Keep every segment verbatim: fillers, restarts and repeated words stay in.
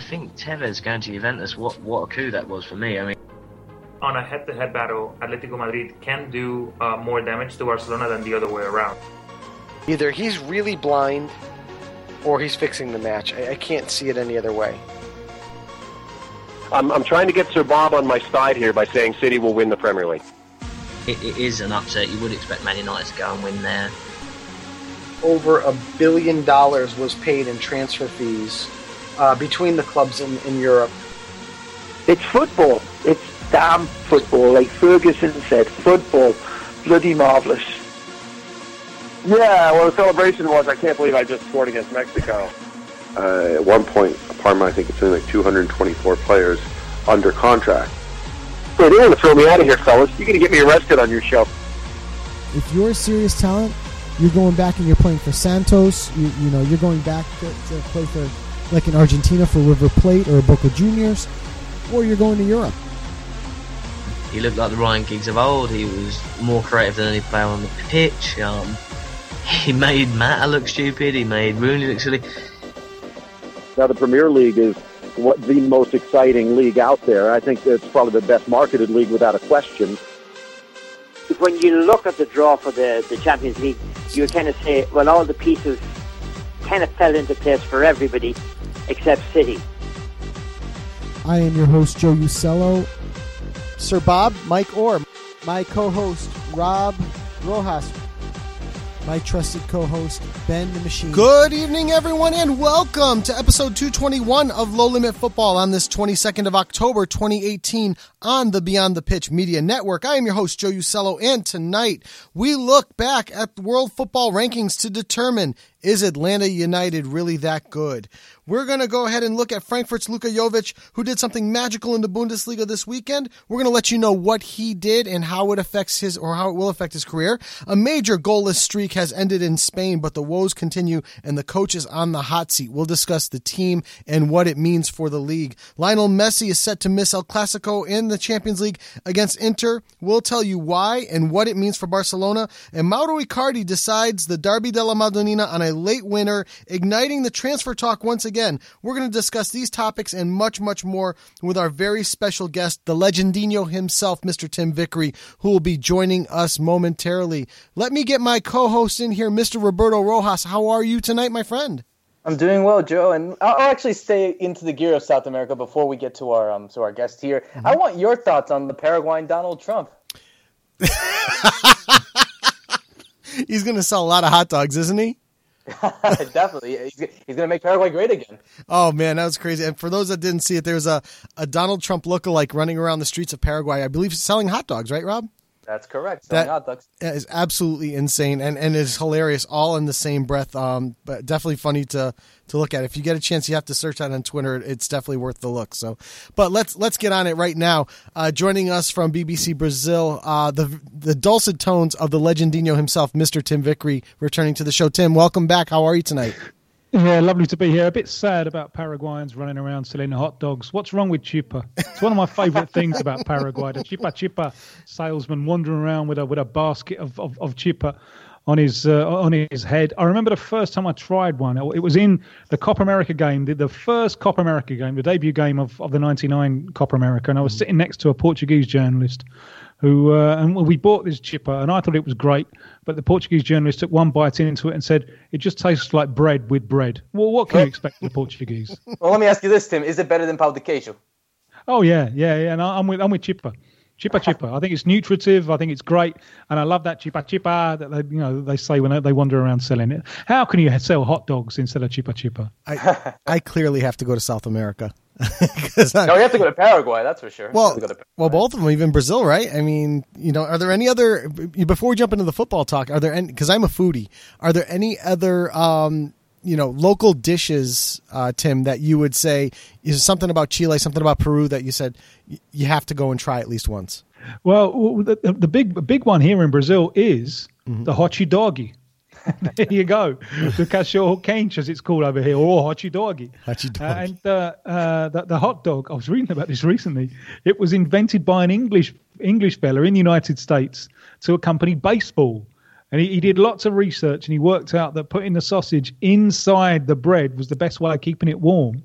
think Tevez going to Juventus, what, what a coup that was for me. I mean, on a head-to-head battle, Atletico Madrid can do uh, more damage to Barcelona than the other way around. Either he's really blind or he's fixing the match. I, I can't see it any other way. I'm, I'm trying to get Sir Bob on my side here by saying City will win the Premier League. It, it is an upset. You would expect Man United to go and win there. Over a billion dollars was paid in transfer fees uh, between the clubs in, in Europe. It's football. It's damn football. Like Ferguson said, football. Bloody marvellous. Yeah, well, the celebration was, I can't believe I just scored against Mexico. Uh, at one point, Parma, I think it's only like two hundred twenty-four players under contract. Well, they're going to throw me out of here, fellas. You're going to get me arrested on your show. If you're a serious talent, you're going back and you're playing for Santos. You, you know, you're going back to, to play for, like in Argentina, for River Plate or Boca Juniors, or you're going to Europe. He looked like the Ryan Giggs of old. He was more creative than any player on the pitch. Um, he made Mata look stupid. He made Rooney look silly. Now, the Premier League is what the most exciting league out there. I think it's probably the best marketed league without a question. When you look at the draw for the, the Champions League, you kind of say, well, all the pieces kind of fell into place for everybody except City. I am your host, Joe Usello. Sir Bob, Mike Orr. My co-host, Rob Rojas. My trusted co-host, Ben the Machine. Good evening, everyone, and welcome to episode two twenty-one of Low Limit Football on this twenty-second of October, twenty eighteen on the Beyond the Pitch Media Network. I am your host, Joe Usello, and tonight we look back at the World Football Rankings to determine, is Atlanta United really that good? We're going to go ahead and look at Frankfurt's Luka Jovic, who did something magical in the Bundesliga this weekend. We're going to let you know what he did and how it affects his, or how it will affect his career. A major goalless streak has ended in Spain, but the woes continue, and the coach is on the hot seat. We'll discuss the team and what it means for the league. Lionel Messi is set to miss El Clasico in the Champions League against Inter. We'll tell you why and what it means for Barcelona. And Mauro Icardi decides the Derby della Madonnina on a late winner, igniting the transfer talk once again. Again, we're going to discuss these topics and much, much more with our very special guest, the Legendino himself, Mister Tim Vickery, who will be joining us momentarily. Let me get my co-host in here, Mister Roberto Rojas. How are you tonight, my friend? I'm doing well, Joe, and I'll actually stay into the gear of South America before we get to our um to our guest here. Mm-hmm. I want your thoughts on the Paraguayan Donald Trump. He's going to sell a lot of hot dogs, isn't he? Definitely. He's, he's going to make Paraguay great again. Oh, man, that was crazy. And for those that didn't see it, there was a, a Donald Trump lookalike running around the streets of Paraguay, I believe selling hot dogs, right, Rob? That's correct. Selling that hot dogs. Is absolutely insane and, and is hilarious all in the same breath. Um, but definitely funny to, to look at. If you get a chance, you have to search that on Twitter. It's definitely worth the look. So, but let's let's get on it right now. Uh, joining us from B B C Brazil, uh, the the dulcet tones of the Legendino himself, Mister Tim Vickery, returning to the show. Tim, welcome back. How are you tonight? Yeah, lovely to be here. A bit sad about Paraguayans running around selling hot dogs. What's wrong with Chipa? It's one of my favourite things about Paraguay. The Chipa Chipa salesman wandering around with a with a basket of of, of Chipa on his uh, on his head. I remember the first time I tried one. It was in the Copa America game, the, the first Copa America game, the debut game of, of the ninety-nine Copa America, and I was sitting next to a Portuguese journalist who uh, and we bought this Chipa, and I thought it was great. But the Portuguese journalist took one bite into it and said, it just tastes like bread with bread. Well, what can you expect from the Portuguese? Well, let me ask you this, Tim. Is it better than pão de queijo? Oh, yeah, yeah, yeah. And I'm with I'm with Chipa. Chipa Chipa. I think it's nutritive. I think it's great. And I love that Chipa Chipa that they, you know, they say when they, they wander around selling it. How can you sell hot dogs instead of Chipa Chipa? I, I clearly have to go to South America. No, you have to go to Paraguay, that's for sure. Well, well, both of them, even Brazil, right? I mean, you know, are there any other, before we jump into the football talk, are there any, because I'm a foodie, are there any other, um, you know, local dishes, uh, Tim, that you would say is something about Chile, something about Peru that you said you have to go and try at least once? Well, the, the big the big one here in Brazil is mm-hmm. the hot doggy. There you go. The cachorro quente, as it's called over here, or hot doggy. Hot doggy. Uh, and uh, uh, the, the hot dog, I was reading about this recently. It was invented by an English English fella in the United States to accompany baseball. And he, he did lots of research, and he worked out that putting the sausage inside the bread was the best way of keeping it warm.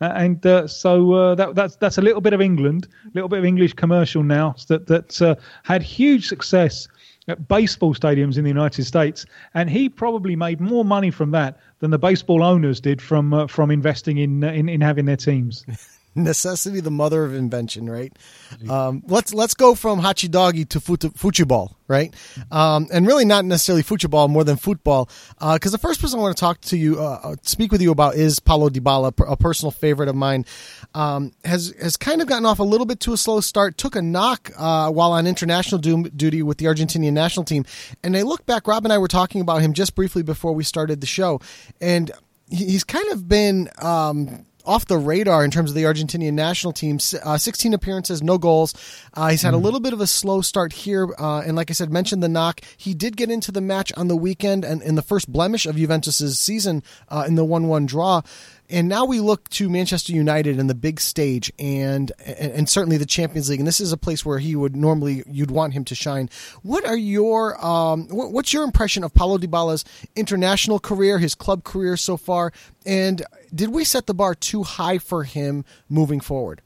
Uh, and uh, so uh, that, that's that's a little bit of England, a little bit of English commercial now that that uh, had huge success at baseball stadiums in the United States, and he probably made more money from that than the baseball owners did from uh, from investing in, uh, in in having their teams. Necessity, the mother of invention, right? Um, let's let's go from hachidoggy to fut- fuchiball, right? Um, and really not necessarily fuchiball, more than football. Because uh, the first person I want to talk to you, uh, speak with you about is Paulo Dybala, a personal favorite of mine. Um, has has kind of gotten off a little bit to a slow start. Took a knock uh, while on international du- duty with the Argentinian national team. And I look back, Rob and I were talking about him just briefly before we started the show, and he's kind of been Um, off the radar in terms of the Argentinian national team. Uh, sixteen appearances, no goals. Uh, he's had a little bit of a slow start here. Uh, and like I said, mentioned the knock. He did get into the match on the weekend and in the first blemish of Juventus's season uh, in the one one draw. And now we look to Manchester United in the big stage and, and and certainly the Champions League. And this is a place where he would normally, you'd want him to shine. What are your, um, what, what's your impression of Paulo Dybala's international career, his club career so far? And did we set the bar too high for him moving forward?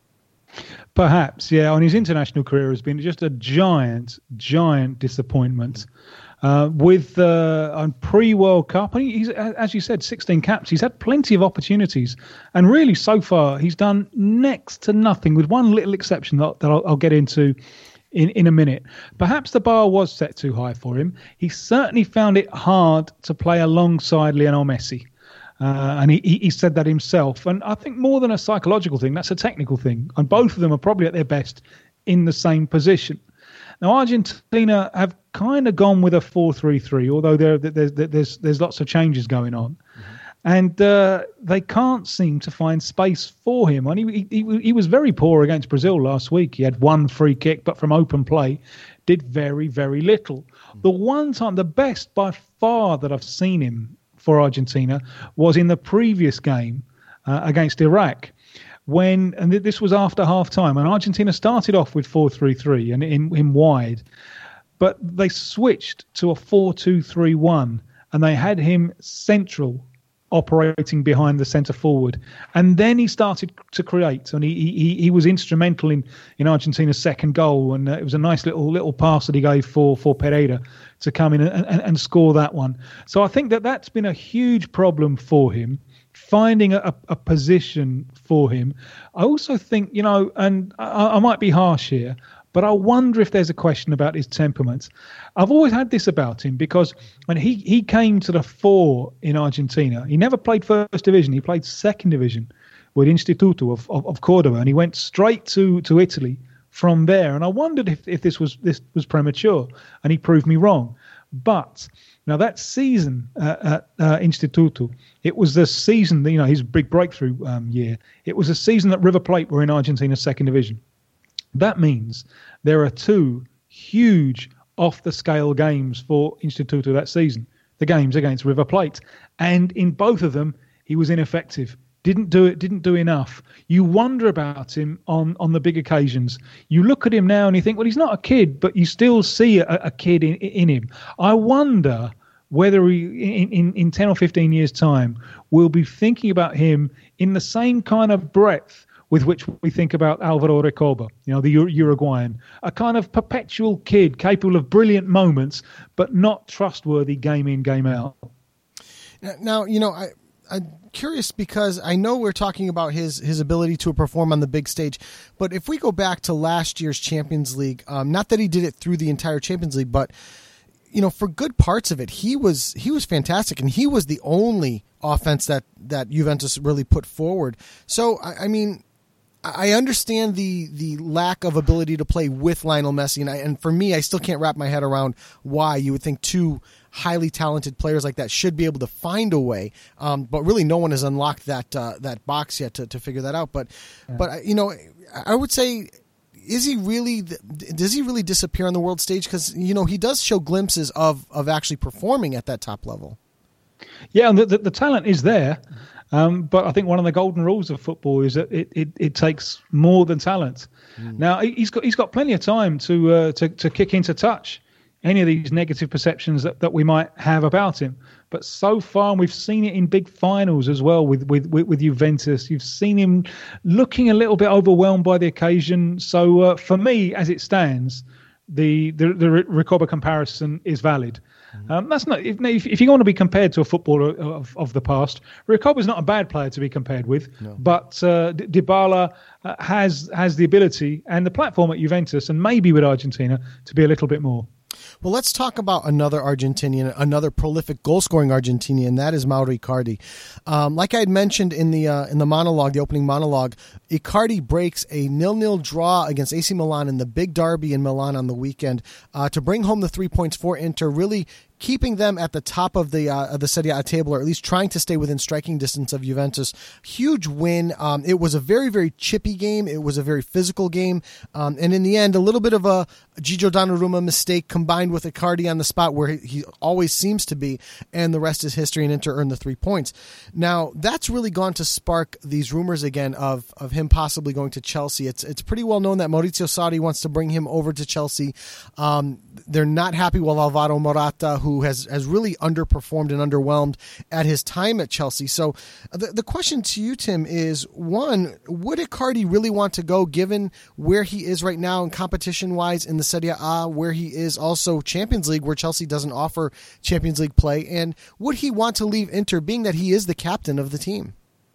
Perhaps, yeah. On his international career has been just a giant, giant disappointment. Uh, with uh, on pre-World Cup, and he's, as you said, sixteen caps. He's had plenty of opportunities, and really, so far, he's done next to nothing, with one little exception that, that I'll, I'll get into in, in a minute. Perhaps the bar was set too high for him. He certainly found it hard to play alongside Lionel Messi. Uh, and he, he said that himself. And I think more than a psychological thing, that's a technical thing. And both of them are probably at their best in the same position. Now, Argentina have kind of gone with a four three three, although there, there's, there's, there's lots of changes going on. Mm-hmm. And uh, they can't seem to find space for him. And he, he, he was very poor against Brazil last week. He had one free kick, but from open play, did very, very little. Mm-hmm. The one time, the best by far that I've seen him for Argentina was in the previous game uh, against Iraq. When and this was after half time, and Argentina started off with four three three and in, in wide, but they switched to a four two three one, and they had him central, operating behind the centre forward, and then he started to create, and he he, he was instrumental in, in Argentina's second goal, and uh, it was a nice little little pass that he gave for for Pereira to come in and, and, and score that one. So I think that that's been a huge problem for him, finding a, a position for him. I also think, you know, and I, I might be harsh here, but I wonder if there's a question about his temperament. I've always had this about him because when he, he came to the fore in Argentina, he never played first division. He played second division with Instituto of, of, of Cordoba, and he went straight to, to Italy from there. And I wondered if, if this was this was premature, and he proved me wrong. But now that season uh, at uh, Instituto, it was the season, you know, his big breakthrough um, year. It was a season that River Plate were in Argentina's second division. That means there are two huge off-the-scale games for Instituto that season. The games against River Plate. And in both of them, he was ineffective. Didn't do it, didn't do enough. You wonder about him on, on the big occasions. You look at him now and you think, well, he's not a kid, but you still see a, a kid in, in him. I wonder whether he, in, in, in ten or fifteen years' time, we'll be thinking about him in the same kind of breadth with which we think about Alvaro Recoba, you know, the Uruguayan, a kind of perpetual kid capable of brilliant moments, but not trustworthy game in, game out. Now, you know, I, I'm curious because I know we're talking about his, his ability to perform on the big stage, but if we go back to last year's Champions League, um, not that he did it through the entire Champions League, but you know, for good parts of it, he was he was fantastic, and he was the only offense that, that Juventus really put forward. So, I, I mean, I understand the the lack of ability to play with Lionel Messi, and, I, and for me, I still can't wrap my head around why you would think two highly talented players like that should be able to find a way. Um, but really, no one has unlocked that uh, that box yet to, to figure that out. But yeah. but you know, I would say, is he really? Does he really disappear on the world stage? Because you know, he does show glimpses of of actually performing at that top level. Yeah, and the the, the talent is there. Um, but I think one of the golden rules of football is that it, it, it takes more than talent. Mm. Now he's got he's got plenty of time to uh, to to kick into touch any of these negative perceptions that, that we might have about him. But so far, and we've seen it in big finals as well with, with, with, with Juventus, you've seen him looking a little bit overwhelmed by the occasion. So uh, for me, as it stands, the the, the Recoba comparison is valid. Mm-hmm. Um, that's not if, if you want to be compared to a footballer of, of the past, Recoba is not a bad player to be compared with. No. But uh, Dybala uh, has has the ability and the platform at Juventus and maybe with Argentina to be a little bit more. Well, let's talk about another Argentinian, another prolific goal-scoring Argentinian, and that is Mauro Icardi. Um, like I had mentioned in the uh, in the monologue, the opening monologue, Icardi breaks a nil-nil draw against A C Milan in the big derby in Milan on the weekend uh, to bring home the three points for Inter, really keeping them at the top of the uh, of the Serie A table, or at least trying to stay within striking distance of Juventus. Huge win. Um, it was a very, very chippy game. It was a very physical game. Um, and in the end, a little bit of a Gigio Donnarumma mistake combined with Icardi on the spot where he, he always seems to be, and the rest is history, and Inter earned the three points. Now, that's really gone to spark these rumors again of, of him possibly going to Chelsea. It's it's pretty well known that Maurizio Sarri wants to bring him over to Chelsea. Um, they're not happy with Alvaro Morata, who has, has really underperformed and underwhelmed at his time at Chelsea. So the, the question to you, Tim, is, one, would Icardi really want to go given where he is right now in competition-wise in the Serie A, where he is also Champions League, where Chelsea doesn't offer Champions League play, and would he want to leave Inter, being that he is the captain of the team?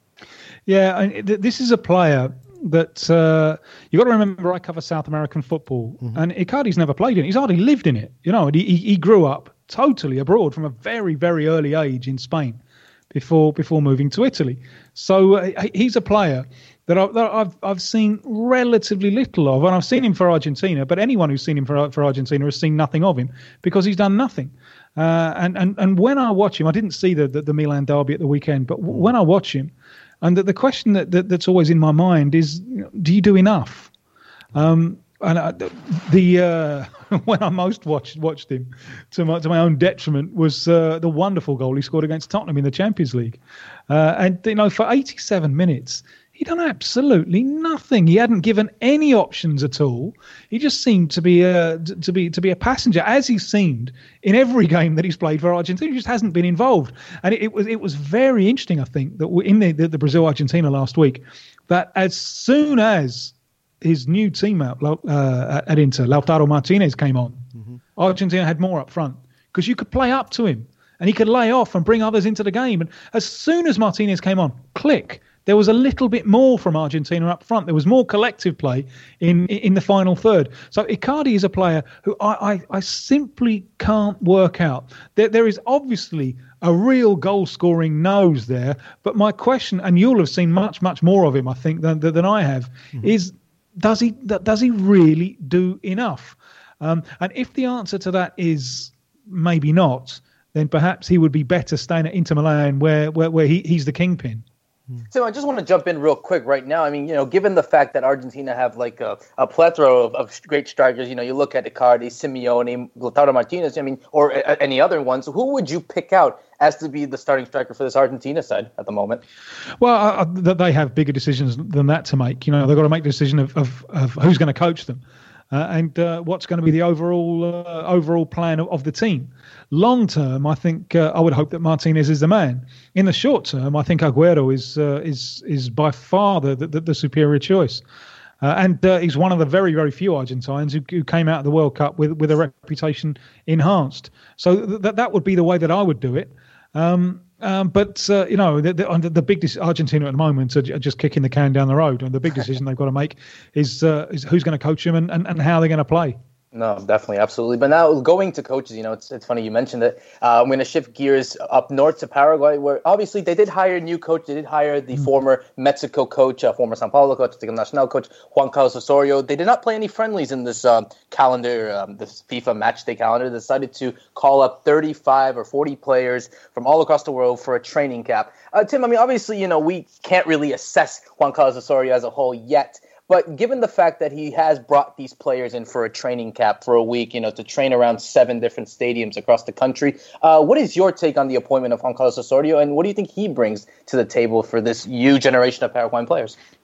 Yeah, and this is a player that uh, you got to remember. I cover South American football, mm-hmm. and Icardi's never played in it. He's hardly lived in it. You know, he he grew up totally abroad from a very very early age in Spain, before before moving to Italy. So uh, he's a player that, I, that I've I've seen relatively little of, and I've seen him for Argentina. But anyone who's seen him for for Argentina has seen nothing of him because he's done nothing. Uh, and and and when I watch him, I didn't see the the, the Milan derby at the weekend, but w- when I watch him. And the, the question that, that that's always in my mind is, you know, do you do enough? Um, and I, the uh, when I most watched watched him, to my to my own detriment, was uh, the wonderful goal he scored against Tottenham in the Champions League. Uh, and you know, for eighty-seven minutes, he done absolutely nothing. He hadn't given any options at all. He just seemed to be a to be to be a passenger, as he seemed in every game that he's played for Argentina. He just hasn't been involved, and it, it was it was very interesting. I think that in the the, the Brazil Argentina last week, that as soon as his new teammate uh, at Inter, Lautaro Martinez, came on, mm-hmm. Argentina had more up front because you could play up to him and he could lay off and bring others into the game. And as soon as Martinez came on, click. There was a little bit more from Argentina up front. There was more collective play in in the final third. So Icardi is a player who I, I, I simply can't work out. There, there is obviously a real goal-scoring nose there, but my question, and you'll have seen much, much more of him, I think, than than I have, mm-hmm. is does he does he really do enough? Um, and if the answer to that is maybe not, then perhaps he would be better staying at Inter Milan, where where, where he, he's the kingpin. So I just want to jump in real quick right now. I mean, you know, given the fact that Argentina have like a, a plethora of, of great strikers, you know, you look at Icardi, Simeone, Lautaro Martinez, I mean, or uh, any other ones, who would you pick out as to be the starting striker for this Argentina side at the moment? Well, uh, they have bigger decisions than that to make. You know, they've got to make the decision of, of, of who's going to coach them. Uh, and uh, what's going to be the overall uh, overall plan of, of the team. Long term, I think uh, I would hope that Martinez is the man. In the short term, I think Agüero is uh, is is by far the the, the superior choice. Uh, and uh, he's one of the very, very few Argentines who, who came out of the World Cup with with a reputation enhanced. So th- that that would be the way that I would do it. Um, Um, but, uh, you know, the, the, the big de- Argentina at the moment are just kicking the can down the road. And the big decision they've got to make is, uh, is who's going to coach them and, and, and how they're going to play. No, definitely, absolutely. But now going to coaches, you know, it's it's funny you mentioned it. Uh, I'm going to shift gears up north to Paraguay, where obviously they did hire a new coach. They did hire the mm. former Mexico coach, uh, former São Paulo coach, the Nacional coach, Juan Carlos Osorio. They did not play any friendlies in this uh, calendar, um, this FIFA matchday calendar. They decided to call up thirty-five or forty players from all across the world for a training camp. Uh, Tim, I mean, obviously, you know, we can't really assess Juan Carlos Osorio as a whole yet. But given the fact that he has brought these players in for a training camp for a week, you know, to train around seven different stadiums across the country, uh, what is your take on the appointment of Juan Carlos Osorio, and what do you think he brings to the table for this new generation of Paraguayan players?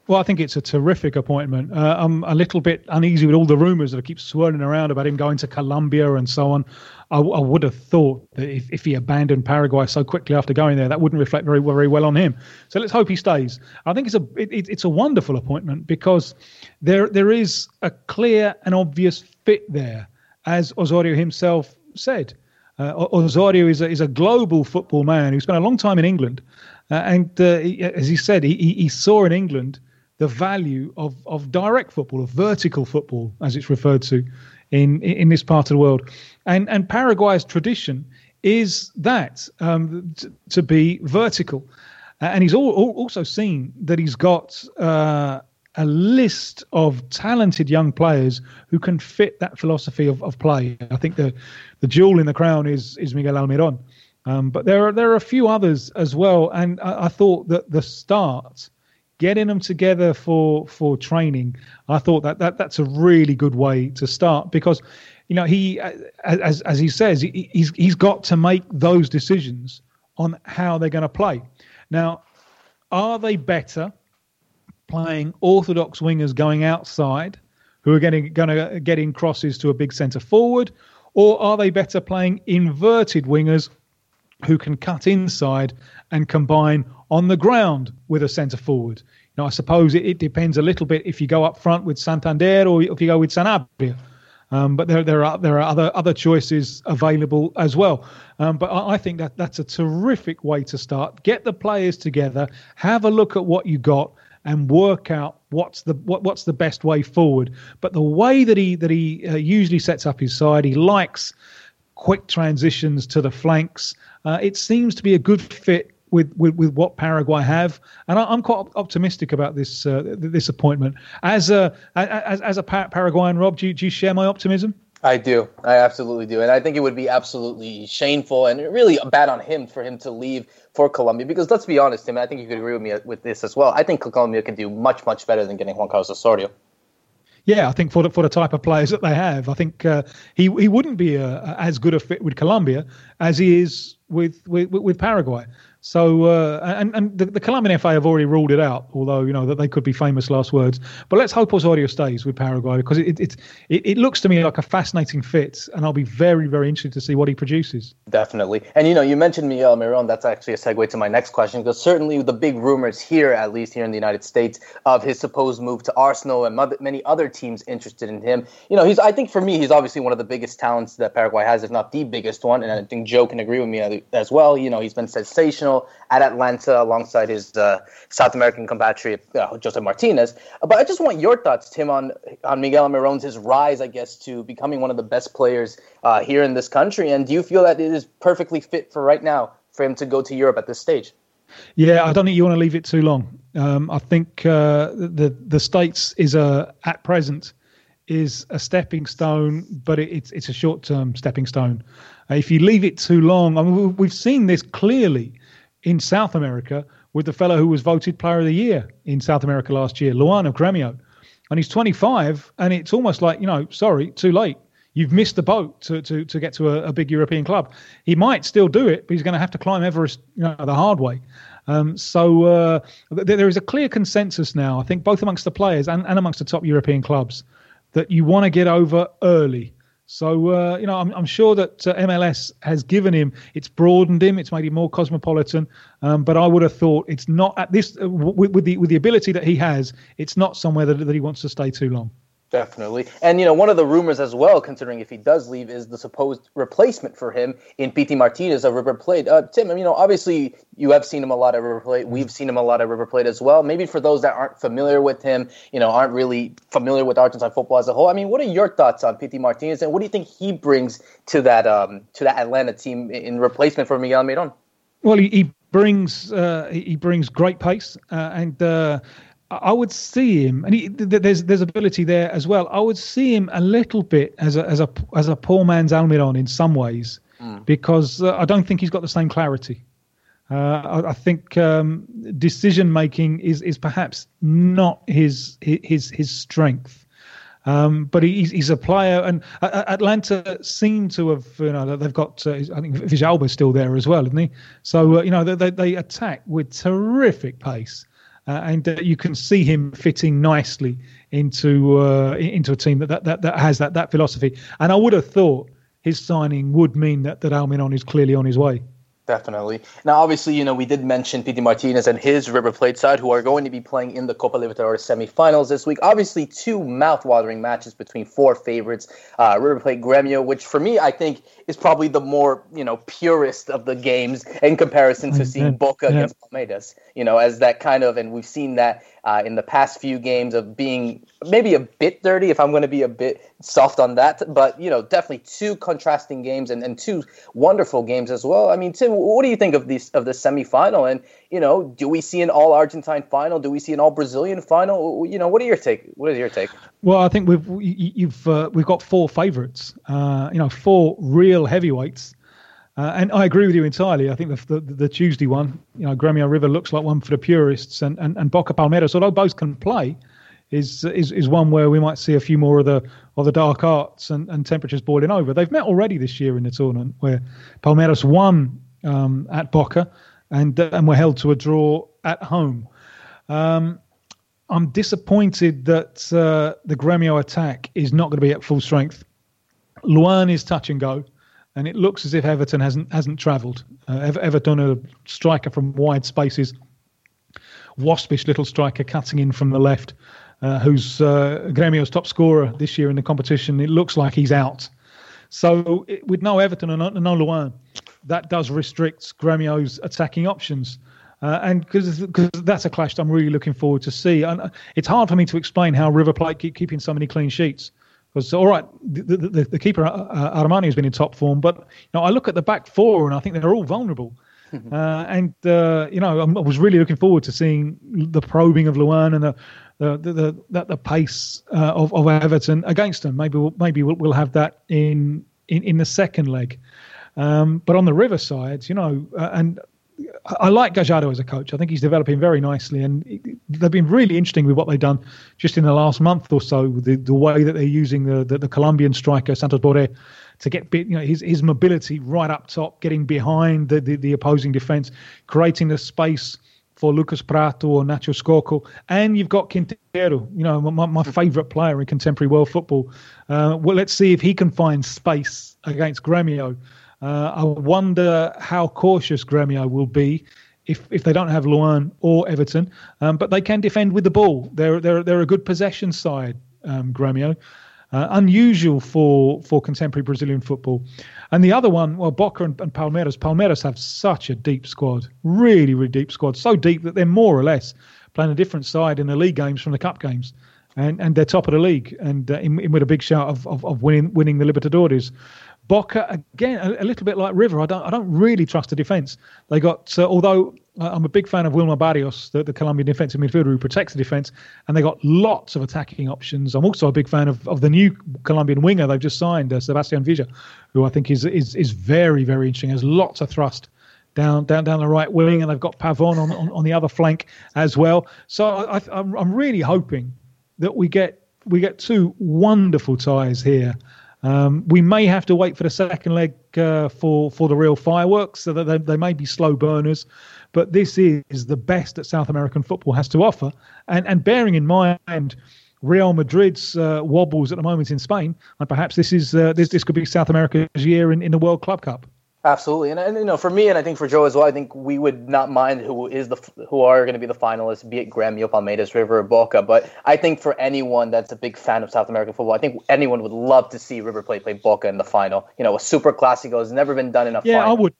Well, I think it's a terrific appointment. Uh, I'm a little bit uneasy with all the rumours that keep swirling around about him going to Colombia and so on. I, I would have thought that if, if he abandoned Paraguay so quickly after going there, that wouldn't reflect very very well on him. So let's hope he stays. I think it's a it, it's a wonderful appointment because there there is a clear and obvious fit there, as Osorio himself said. Uh, Osorio is a, is a global football man who spent a long time in England, uh, and uh, he, as he said, he, he saw in England the value of, of direct football, of vertical football, as it's referred to in in this part of the world. And and Paraguay's tradition is that, um, t- to be vertical. Uh, and he's all, all also seen that he's got uh, a list of talented young players who can fit that philosophy of, of play. I think the, the jewel in the crown is, is Miguel Almirón. Um, but there are, there are a few others as well. And I, I thought that the start... Getting them together for for training, I thought that, that that's a really good way to start because, you know, he as as he says, he, he's he's got to make those decisions on how they're going to play. Now, are they better playing orthodox wingers going outside, who are getting going to get in crosses to a big centre forward, or are they better playing inverted wingers who can cut inside and combine on the ground with a centre forward? You know, I suppose it, it depends a little bit if you go up front with Santander or if you go with Sanabria. Um, but there there are there are other other choices available as well. Um, but I, I think that that's a terrific way to start. Get the players together, have a look at what you got, and work out what's the what, what's the best way forward. But the way that he that he uh, usually sets up his side, he likes quick transitions to the flanks. Uh, it seems to be a good fit with, with, with what Paraguay have, and I, I'm quite optimistic about this uh, this appointment. As a as as a Paraguayan, Rob, do you, do you share my optimism? I do. I absolutely do. And I think it would be absolutely shameful and really bad on him for him to leave for Colombia. Because let's be honest, Tim, I think you could agree with me with this as well. I think Colombia could do much, much better than getting Juan Carlos Osorio. Yeah, I think for the, for the type of players that they have, I think uh, he he wouldn't be a, a, as good a fit with Colombia as he is with with, with Paraguay. So, uh, and, and the, the Colombian F A have already ruled it out, although, you know, that they could be famous last words. But let's hope Osorio stays with Paraguay because it it, it it looks to me like a fascinating fit, and I'll be very, very interested to see what he produces. Definitely. And, you know, you mentioned Miguel Almirón. That's actually a segue to my next question, because certainly the big rumors here, at least here in the United States, of his supposed move to Arsenal and many other teams interested in him. You know, he's I think for me, he's obviously one of the biggest talents that Paraguay has, if not the biggest one. And I think Joe can agree with me as well. You know, he's been sensational at Atlanta alongside his uh, South American compatriot, uh, Jose Martinez. But I just want your thoughts, Tim, on, on Miguel Almirón's his rise, I guess, to becoming one of the best players uh, here in this country. And do you feel that it is perfectly fit for right now for him to go to Europe at this stage? Yeah, I don't think you want to leave it too long. Um, I think uh, the the States is a at present is a stepping stone, but it, it's it's a short term stepping stone. Uh, if you leave it too long, I mean, we've seen this clearly in South America with the fellow who was voted Player of the Year in South America last year, Luan of Gremio, and he's twenty-five, and it's almost like, you know, sorry, too late. You've missed the boat to to to get to a, a big European club. He might still do it, but he's going to have to climb Everest, you know, the hard way. Um, so uh, th- there is a clear consensus now, I think, both amongst the players and, and amongst the top European clubs, that you want to get over early. So, uh, you know, I'm, I'm sure that uh, M L S has given him, it's broadened him, it's made him more cosmopolitan. Um, but I would have thought it's not at this, uh, with, with the with the ability that he has, it's not somewhere that, that he wants to stay too long. Definitely. And, you know, one of the rumors as well, considering if he does leave, is the supposed replacement for him in Pity Martinez of River Plate. Uh, Tim, you know, obviously you have seen him a lot at River Plate. We've seen him a lot at River Plate as well. Maybe for those that aren't familiar with him, you know, aren't really familiar with Argentine football as a whole. I mean, what are your thoughts on Pity Martinez, and what do you think he brings to that um, to that Atlanta team in replacement for Miguel Almirón? Well, he, he brings uh, he brings great pace uh, and. Uh, I would see him, and he, there's there's ability there as well. I would see him a little bit as a as a as a poor man's Almirón in some ways, mm. because uh, I don't think he's got the same clarity. Uh, I, I think um, decision making is is perhaps not his his his strength. Um, but he's he's a player, and uh, Atlanta seem to have, you know, they've got. Uh, I think Villalba's still there as well, isn't he? So uh, you know they they attack with terrific pace. uh, and uh, you can see him fitting nicely into uh, into a team that, that that that has that that philosophy. And I would have thought his signing would mean that that Almiron is clearly on his way. Definitely. Now, obviously, you know, we did mention Pity Martinez and his River Plate side, who are going to be playing in the Copa Libertadores semifinals this week. Obviously, two mouth-watering matches between four favorites. Uh, River Plate Gremio, which for me, I think, is probably the more, you know, purest of the games in comparison to seeing Boca yeah. against Palmeiras. You know, as that kind of, and we've seen that uh, in the past few games of being maybe a bit dirty, if I'm going to be a bit soft on that. But, you know, definitely two contrasting games and, and two wonderful games as well. I mean, Tim, what do you think of this of the semifinal? And, you know, do we see an all Argentine final? Do we see an all Brazilian final? You know, what are your take? What is your take? Well, I think we've you've uh, we've got four favourites. Uh, you know, four real heavyweights. Uh, and I agree with you entirely. I think the, the the Tuesday one, you know, Gremio River looks like one for the purists, and and, and Boca Palmeiras, although both can play, is is is one where we might see a few more of the of the dark arts and, and temperatures boiling over. They've met already this year in the tournament, where Palmeiras won um, at Boca, and uh, and were held to a draw at home. Um, I'm disappointed that uh, the Gremio attack is not going to be at full strength. Luan is touch and go, and it looks as if Everton hasn't hasn't travelled. Uh, Ever- Everton, a striker from wide spaces, waspish little striker cutting in from the left, uh, who's uh, Gremio's top scorer this year in the competition. It looks like he's out. So it, with no Everton and no, no Luan, that does restrict Gremio's attacking options. Uh, and because that's a clash that I'm really looking forward to see. And it's hard for me to explain how River Plate keep keeping so many clean sheets. Because, all right, the, the, the keeper, uh, Armani, has been in top form. But, you know, I look at the back four and I think they're all vulnerable. uh, and, uh, you know, I'm, I was really looking forward to seeing the probing of Luan and the the the, the, the pace uh, of, of Everton against them. Maybe we'll, maybe we'll, we'll have that in, in, in the second leg. Um, but on the River side, you know, uh, and I like Gallardo as a coach. I think he's developing very nicely, and they've been really interesting with what they've done just in the last month or so. The the way that they're using the the, the Colombian striker Santos Borré to get, you know, his his mobility right up top, getting behind the the, the opposing defence, creating the space for Lucas Prato or Nacho Scocco, and you've got Quintero, you know, my, my favourite player in contemporary world football. Uh, well, let's see if he can find space against Gremio. Uh, I wonder how cautious Gremio will be if if they don't have Luan or Everton, um, but they can defend with the ball. They're they're they're a good possession side, um, Gremio, uh, unusual for for contemporary Brazilian football. And the other one, well, Boca and, and Palmeiras. Palmeiras have such a deep squad, really really deep squad, so deep that they're more or less playing a different side in the league games from the cup games, and and they're top of the league and uh, in, in with a big shout of of, of winning winning the Libertadores. Boca, again, a, a little bit like River. I don't I don't really trust the defence. They got, uh, although I'm a big fan of Wilmer Barrios, the, the Colombian defensive midfielder who protects the defence, and they got lots of attacking options. I'm also a big fan of, of the new Colombian winger they've just signed, uh, Sebastian Villa, who I think is, is is very, very interesting. Has lots of thrust down down down the right wing, and they've got Pavon on, on, on the other flank as well. So I, I'm I'm really hoping that we get we get two wonderful ties here. Um, we may have to wait for the second leg uh, for for the real fireworks, so that they, they may be slow burners. But this is the best that South American football has to offer. And and bearing in mind Real Madrid's uh, wobbles at the moment in Spain, and perhaps this is uh, this this could be South America's year in, in the World Club Cup. Absolutely, and, and you know, for me, and I think for Joe as well, I think we would not mind who is the who are going to be the finalists, be it Gremio, Palmeiras, River, or Boca. But I think for anyone that's a big fan of South American football, I think anyone would love to see River Plate play Boca in the final. You know, a Super Clásico has never been done in a yeah, final. I would.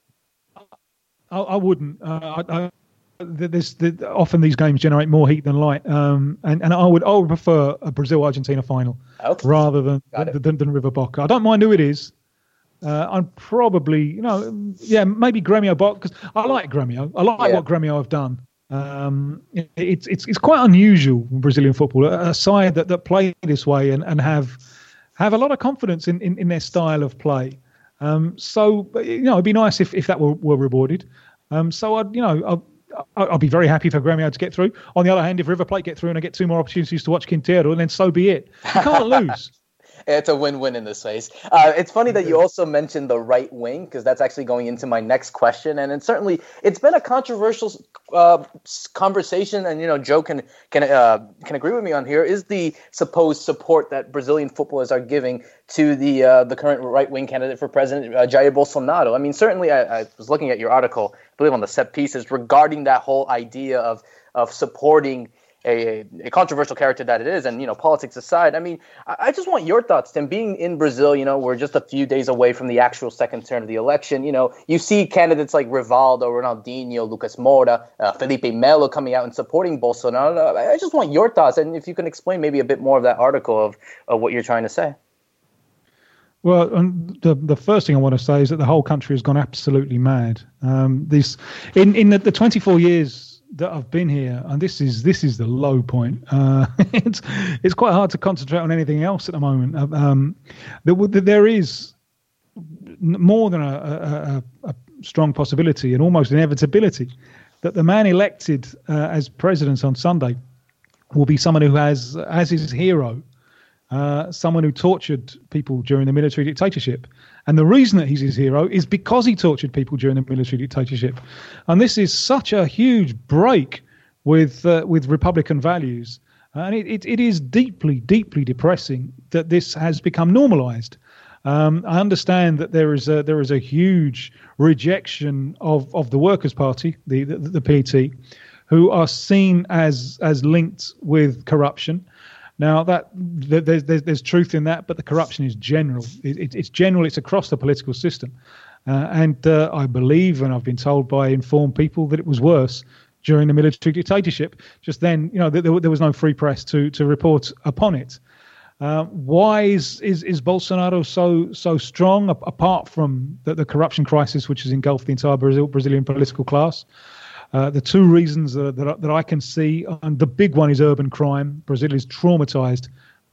I, I wouldn't. Uh, I, I, this, this, often these games generate more heat than light, um, and and I would I would prefer a Brazil-Argentina final okay. rather than than, than than River Boca. I don't mind who it is. Uh, I'm probably, you know, yeah, maybe Gremio Boca, because I like Gremio. I like yeah. what Gremio have done. Um, it's it's it's quite unusual in Brazilian football, a, a side that, that play this way and, and have have a lot of confidence in, in, in their style of play. Um, so, you know, it'd be nice if, if that were, were rewarded. Um, so, I'd, you know, I'll, I'll be very happy for Gremio to get through. On the other hand, if River Plate get through and I get two more opportunities to watch Quintero, then so be it. You can't lose. It's a win-win in this case. Uh, it's funny that you also mentioned the right wing, because that's actually going into my next question. And it's certainly, it's been a controversial uh, conversation. And, you know, Joe can can uh, can agree with me on here, is the supposed support that Brazilian footballers are giving to the uh, the current right-wing candidate for president, uh, Jair Bolsonaro. I mean, certainly I, I was looking at your article, I believe on the set pieces, regarding that whole idea of of supporting A, a controversial character that it is, and, you know, politics aside, I mean, I, I just want your thoughts, Tim. Being in Brazil, you know, we're just a few days away from the actual second turn of the election. You know, you see candidates like Rivaldo, Ronaldinho, Lucas Moura, uh, Felipe Melo coming out and supporting Bolsonaro. I, I just want your thoughts, and if you can explain maybe a bit more of that article of, of what you're trying to say. Well, um, the the first thing I want to say is that the whole country has gone absolutely mad. Um, this in in the, the twenty-four years that I've been here, and this is this is the low point. Uh, it's it's quite hard to concentrate on anything else at the moment. Um, there, there is more than a, a, a strong possibility and almost inevitability that the man elected uh, as president on Sunday will be someone who has as his hero uh, someone who tortured people during the military dictatorship. And the reason that he's his hero is because he tortured people during the military dictatorship. And this is such a huge break with uh, with Republican values. And it, it, it is deeply, deeply depressing that this has become normalized. Um, I understand that there is a, there is a huge rejection of, of the Workers' Party, the, the, the P T, who are seen as as linked with corruption. Now, that there's, there's there's truth in that, but the corruption is general. It, it, it's general. It's across the political system, uh, and uh, I believe, and I've been told by informed people, that it was worse during the military dictatorship. Just then, you know, there, there was no free press to to report upon it. Uh, why is, is is Bolsonaro so so strong? Apart from the, the corruption crisis, which has engulfed the entire Brazil, Brazilian political class. Uh, the two reasons that, that that I can see, and the big one is urban crime. Brazil is traumatized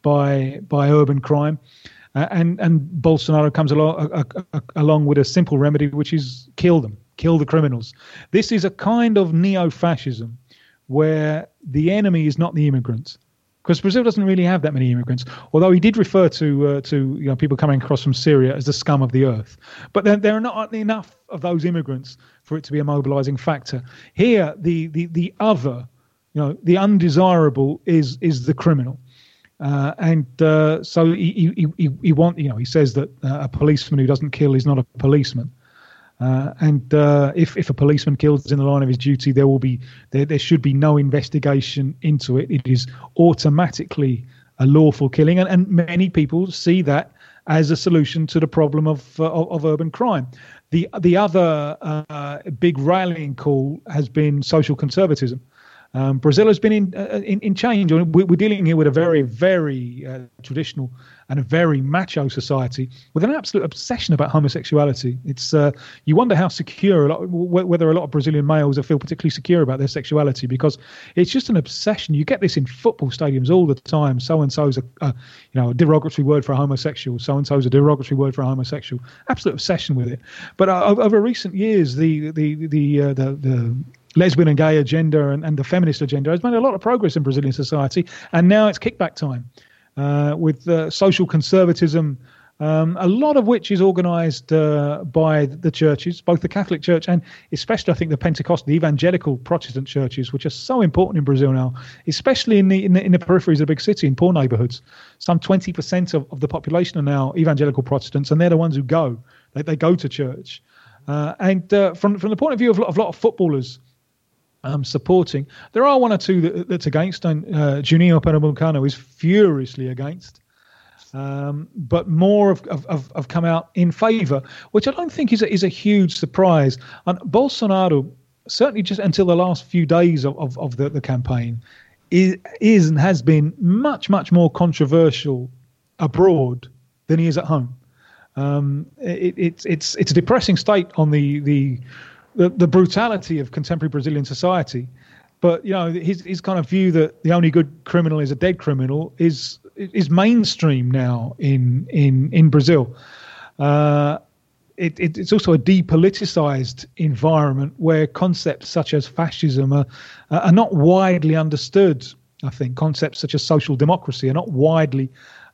by by urban crime, uh, and and Bolsonaro comes along uh, uh, along with a simple remedy, which is kill them, kill the criminals. This is a kind of neo-fascism where the enemy is not the immigrants, because Brazil doesn't really have that many immigrants. Although he did refer to uh, to you know people coming across from Syria as the scum of the earth, but there, there are not enough of those immigrants for it to be a mobilizing factor. Here, the the the other, you know, the undesirable is is the criminal, uh, and uh, so he he he, he want you know he says that uh, a policeman who doesn't kill is not a policeman, uh, and uh, if if a policeman kills in the line of his duty, there will be there there should be no investigation into it. It is automatically a lawful killing, and, and many people see that as a solution to the problem of uh, of, of urban crime. The the other uh, big rallying call has been social conservatism. Um, Brazil has been in, uh, in in change. We're dealing here with a very, very uh, traditional and a very macho society with an absolute obsession about homosexuality. It's uh, you wonder how secure, a lot, whether a lot of Brazilian males feel particularly secure about their sexuality, because it's just an obsession. You get this in football stadiums all the time. So and so's a, a you know a derogatory word for a homosexual. So and so's a derogatory word for a homosexual. Absolute obsession with it. But uh, over recent years, the the the uh, the, the lesbian and gay agenda and, and the feminist agenda has made a lot of progress in Brazilian society, and now it's kickback time uh, with uh, social conservatism, um, a lot of which is organised uh, by the churches, both the Catholic Church and especially, I think, the Pentecostal, the evangelical Protestant churches, which are so important in Brazil now, especially in the in the, in the peripheries of the big city, in poor neighbourhoods. Some twenty percent of, of the population are now evangelical Protestants, and they're the ones who go. They, they go to church. Uh, and uh, from, from the point of view of, of a lot of footballers, Um, supporting. There are one or two that, that's against, and uh, Juninho Pernambucano is furiously against, um, but more have, have, have come out in favour, which I don't think is a, is a huge surprise. And Bolsonaro, certainly just until the last few days of, of, of the, the campaign, is, is and has been much, much more controversial abroad than he is at home. Um, it, it's it's it's a depressing state on the the The, the brutality of contemporary Brazilian society, but you know his his kind of view that the only good criminal is a dead criminal is is mainstream now in in in Brazil. Uh, it, it it's also a depoliticized environment where concepts such as fascism are are not widely understood. I think concepts such as social democracy are not widely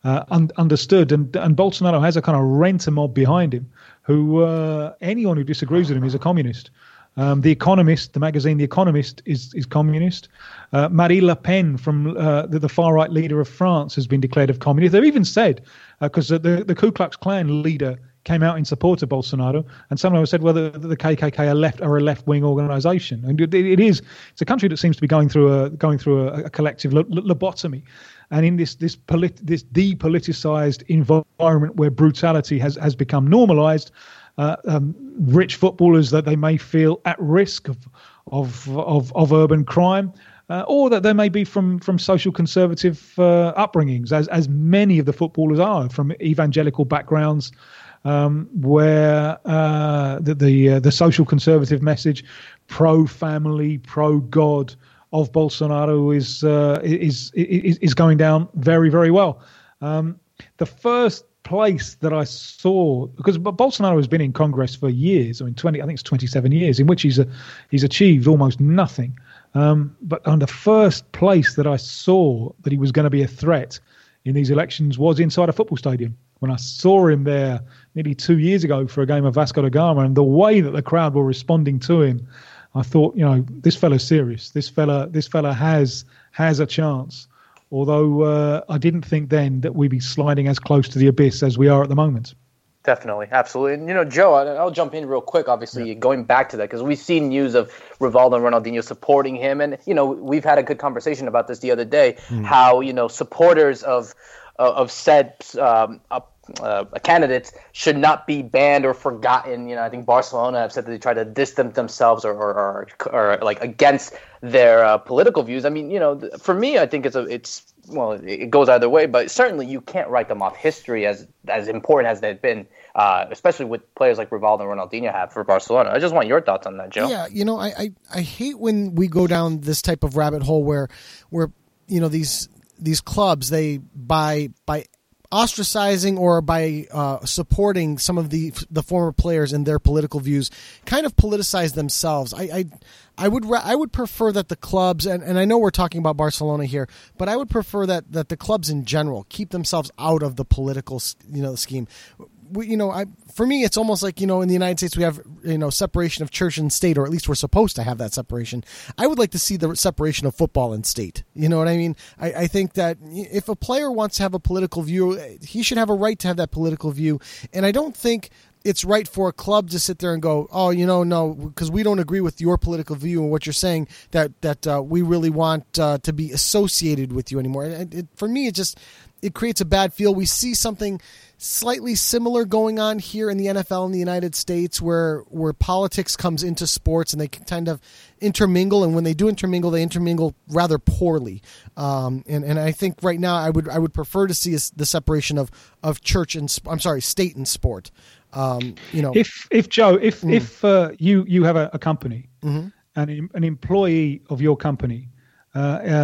uh, un- understood. And and Bolsonaro has a kind of rent-a-mob behind him, who uh, anyone who disagrees with him is a communist. Um, the Economist, the magazine The Economist, is is communist. Uh, Marine Le Pen, from uh, the, the far-right leader of France, has been declared of communist. They've even said, because uh, the, the Ku Klux Klan leader came out in support of Bolsonaro, and someone said, well, the, the K K K are left are a left-wing organisation, and it, it is. It's a country that seems to be going through a going through a, a collective lo- lobotomy, and in this this polit- this depoliticised environment where brutality has has become normalised. Uh, um, rich footballers that they may feel at risk of of of, of urban crime, uh, or that they may be from from social conservative uh, upbringings, as as many of the footballers are from evangelical backgrounds, um, where uh, the the, uh, the social conservative message, pro family, pro God of Bolsonaro is uh, is, is is going down very very well. Um, the first place that I saw, because Bolsonaro has been in Congress for years, I mean, twenty, I think it's twenty-seven years, in which he's a, he's achieved almost nothing. Um, but on the first place that I saw that he was going to be a threat in these elections was inside a football stadium. When I saw him there nearly two years ago for a game of Vasco da Gama, and the way that the crowd were responding to him, I thought, you know, this fella's serious. This fella, this fella has has a chance. Although uh, I didn't think then that we'd be sliding as close to the abyss as we are at the moment. Definitely, absolutely. And, you know, Joe, I'll jump in real quick, obviously, yeah. going back to that, because we've seen news of Rivaldo and Ronaldinho supporting him. And, you know, we've had a good conversation about this the other day, mm. how, you know, supporters of uh, of said um, uh, uh, candidates should not be banned or forgotten. You know, I think Barcelona have said that they try to distance themselves or, or, or, or like, against their uh, political views. I mean, you know, for me, I think it's a, it's, well, it goes either way, but certainly you can't write them off history as as important as they've been, uh, especially with players like Rivaldo and Ronaldinho have for Barcelona. I just want your thoughts on that, Joe. Yeah, you know, I, I, I hate when we go down this type of rabbit hole where, where you know, these these clubs, they by by ostracizing or by uh, supporting some of the the former players and their political views, kind of politicize themselves. I I, I would I would prefer that the clubs, and, and I know we're talking about Barcelona here, but I would prefer that, that the clubs in general keep themselves out of the political, you know, scheme. We, you know, I for me, it's almost like, you know, in the United States we have, you know, separation of church and state, or at least we're supposed to have that separation. I would like to see the separation of football and state. You know what I mean? I, I think that if a player wants to have a political view, he should have a right to have that political view. And I don't think it's right for a club to sit there and go, oh, you know, no, because we don't agree with your political view and what you're saying, that that uh, we really want uh, to be associated with you anymore. And it, for me, it just it creates a bad feel. We see something slightly similar going on here in the N F L in the United States, where where politics comes into sports and they can kind of intermingle, and when they do intermingle, they intermingle rather poorly. Um, and and I think right now I would I would prefer to see a, the separation of of church and I'm sorry state and sport. Um, you know, if if Joe, if mm. if uh, you you have a, a company mm-hmm. and an employee of your company uh,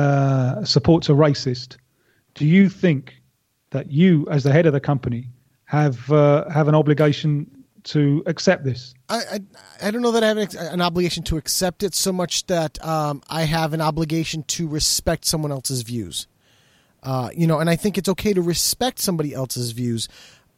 uh, supports a racist, do you think that you, as the head of the company, have uh, have an obligation to accept this? I, I I don't know that I have an, an obligation to accept it so much that um, I have an obligation to respect someone else's views. Uh, you know, and I think it's okay to respect somebody else's views,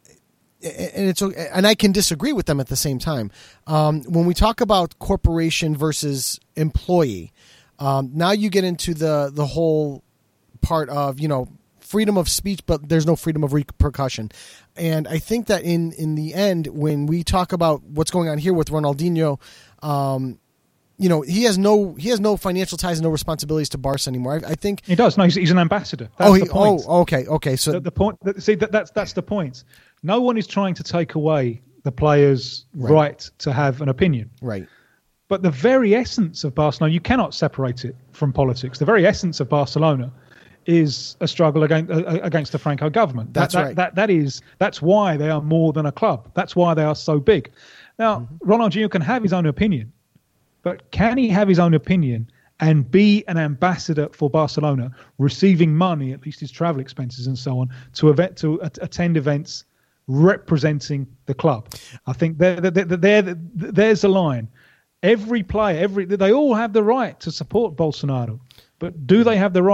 and it's and I can disagree with them at the same time. Um, when we talk about corporation versus employee, um, now you get into the the whole part of, you know, freedom of speech, but there's no freedom of repercussion. And I think that in, in the end, when we talk about what's going on here with Ronaldinho, um, you know, he has no he has no financial ties and no responsibilities to Barca anymore. I, I think he does. No, he's, he's an ambassador. That's oh, he, the point. oh, okay, okay. So the, the point. See, that, that's that's the point. No one is trying to take away the player's right. right to have an opinion. Right. But the very essence of Barcelona, you cannot separate it from politics. The very essence of Barcelona is a struggle against uh, against the Franco government. That's that, right. That, that is that's why they are more than a club. That's why they are so big. Now, mm-hmm. Ronaldinho can have his own opinion, but can he have his own opinion and be an ambassador for Barcelona, receiving money, at least his travel expenses and so on, to event to attend events representing the club? I think there, there, there, there, there's a line. Every player, every they all have the right to support Bolsonaro, but do they have the right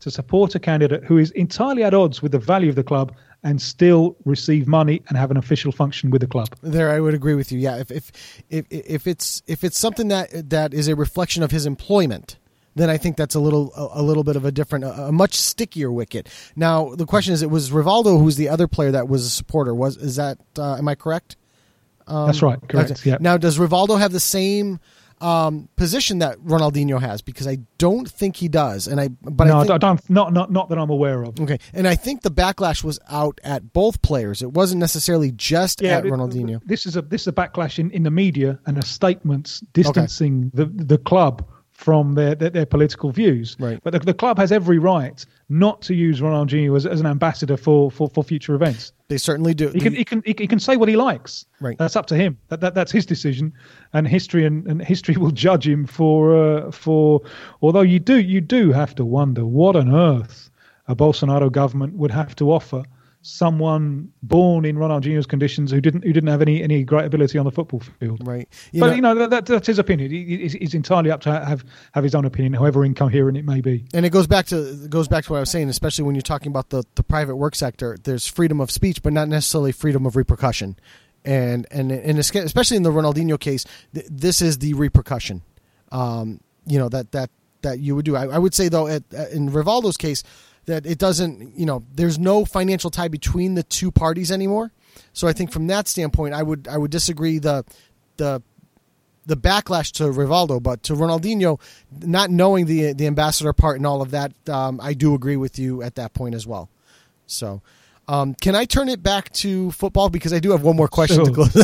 to support a candidate who is entirely at odds with the value of the club and still receive money and have an official function with the club. There, I would agree with you. Yeah, if if if, if it's if it's something that that is a reflection of his employment, then I think that's a little a, a little bit of a different, a, a much stickier wicket. Now the question is, it was Rivaldo who's the other player that was a supporter. Was is that uh, am I correct? Um, That's right, correct. Yeah. Now, does Rivaldo have the same um, position that Ronaldinho has? Because I don't think he does. And I, but no, I, think, I don't. Not not not that I'm aware of. Okay, and I think the backlash was out at both players. It wasn't necessarily just Yeah, at it- Ronaldinho. This is a this is a backlash in, in the media and a statements distancing the the club from their, their their political views. Right. But the, the club has every right not to use Ronaldinho as, as an ambassador for, for, for future events. They certainly do. He can, he can he can he can say what he likes. Right. That's up to him. That, that that's his decision, and history and, and history will judge him for uh, for. Although you do you do have to wonder what on earth a Bolsonaro government would have to offer someone born in Ronaldinho's conditions who didn't who didn't have any any great ability on the football field. Right. You but know- you know that, that that's his opinion. He, he's, he's entirely up to have have his own opinion, however incoherent it may be. And it goes back to it goes back to what I was saying, especially when you're talking about the, the private work sector. There's freedom of speech, but not necessarily freedom of repercussion. And and and especially in the Ronaldinho case, th- this is the repercussion. Um, you know that that that you would do. I, I would say though, at, at, in Rivaldo's case, that it doesn't. You know, there's no financial tie between the two parties anymore. So I think from that standpoint, I would I would disagree the the. the backlash to Rivaldo, but to Ronaldinho, not knowing the the ambassador part and all of that, um, I do agree with you at that point as well. So, um, can I turn it back to football because I do have one more question Sure. to close.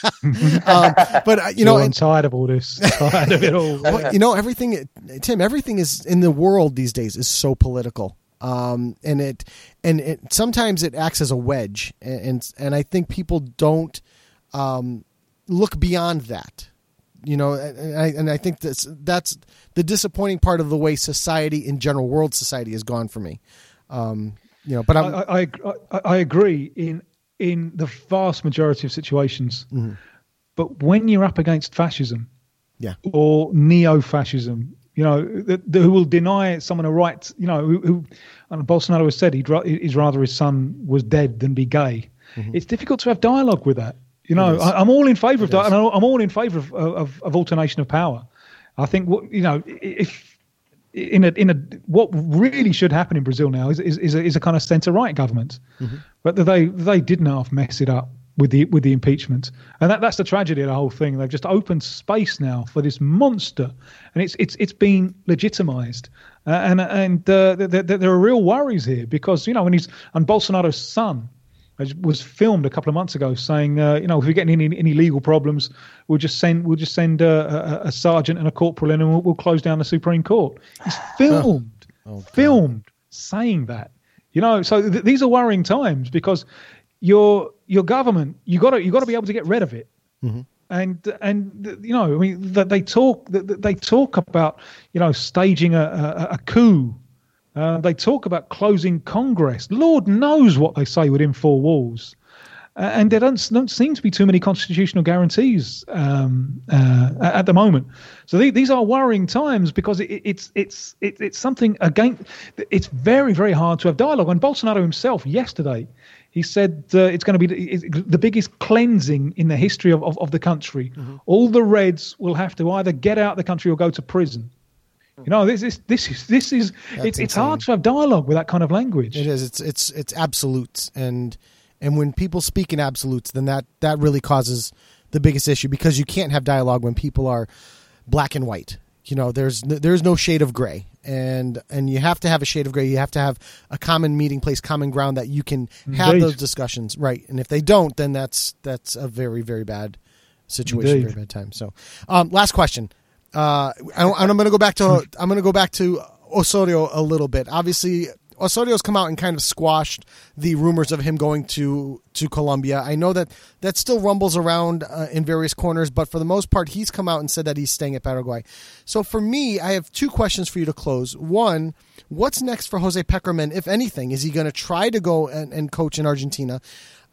um, but uh, you know, Sure, I'm and- tired of all this. Tired of it all. well, you know, everything, Tim, everything is in the world these days is so political. Um, and it, and it, sometimes it acts as a wedge. And, and, and I think people don't, um, look beyond that, you know, and I, and I think that's, that's the disappointing part of the way society in general, world society has gone for me. Um, you know, but I'm, I, I, I, I agree in in the vast majority of situations. Mm-hmm. But when you're up against fascism, yeah, or neo-fascism, you know, the, the, who will deny someone a right, you know, who, who and Bolsonaro has said he'd, ra- he'd rather his son was dead than be gay. Mm-hmm. It's difficult to have dialogue with that. You know, It is. I, I'm all in favour of It that, is. and I'm all in favour of, of, of alternation of power. I think what you know, if in a in a what really should happen in Brazil now is is, is, a, is a kind of centre right government, Mm-hmm. but they they didn't half mess it up with the with the impeachment, and that that's the tragedy of the whole thing. They've just opened space now for this monster, and it's it's it's been legitimised, uh, and and uh, there, there, there are real worries here because you know when he's and Bolsonaro's son was filmed a couple of months ago saying, uh, you know, if we get any any legal problems, we'll just send we'll just send a, a, a sergeant and a corporal in, and we'll, we'll close down the Supreme Court. He's filmed, Oh, filmed saying that. You know, so th- these are worrying times because your your government you got to you got to be able to get rid of it. Mm-hmm. And and you know, I mean, that they talk that they talk about you know staging a, a, a coup. Uh, they talk about closing Congress. Lord knows what they say within four walls. Uh, and there don't, don't seem to be too many constitutional guarantees um, uh, at the moment. So th- these are worrying times because it, it's it's it, it's something again. It's very very hard to have dialogue. And Bolsonaro himself yesterday, he said uh, it's going to be the, the biggest cleansing in the history of, of, of the country. Mm-hmm. All the Reds will have to either get out of the country or go to prison. You know, this is this is this is it's, it's hard to have dialogue with that kind of language. It is. It's it's it's absolutes, and and when people speak in absolutes, then that that really causes the biggest issue because you can't have dialogue when people are black and white. You know, there's there's no shade of gray, and and you have to have a shade of gray. You have to have a common meeting place, common ground that you can have Indeed. those discussions, right? And if they don't, then that's that's a very very bad situation, Indeed. very bad time. So, um, last question. Uh, and I'm going to go back to I'm going to go back to Osorio a little bit. Obviously, Osorio's come out and kind of squashed the rumors of him going to to Colombia. I know that that still rumbles around uh, in various corners, but for the most part, he's come out and said that he's staying at Paraguay. So for me, I have two questions for you to close. One, what's next for Jose Pekerman, if anything? Is he going to try to go and, and coach in Argentina?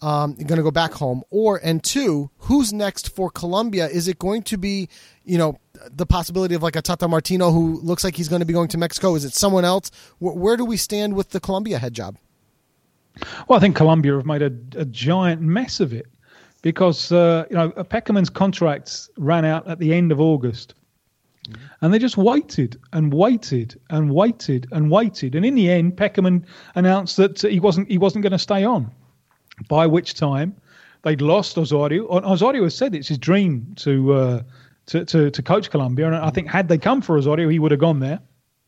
um, going to go back home? Or, and two, who's next for Colombia? Is it going to be, you know, the possibility of like a Tata Martino who looks like he's going to be going to Mexico? Is it someone else? Where, where do we stand with the Colombia head job? Well, I think Colombia have made a, a giant mess of it because, uh, you know, Peckerman's contracts ran out at the end of August. And they just waited and waited and waited and waited. And in the end, Peckerman announced that he wasn't he wasn't going to stay on, by which time they'd lost Osorio. Osorio has said it's his dream to, uh, to, to, to coach Colombia. And I think had they come for Osorio, he would have gone there.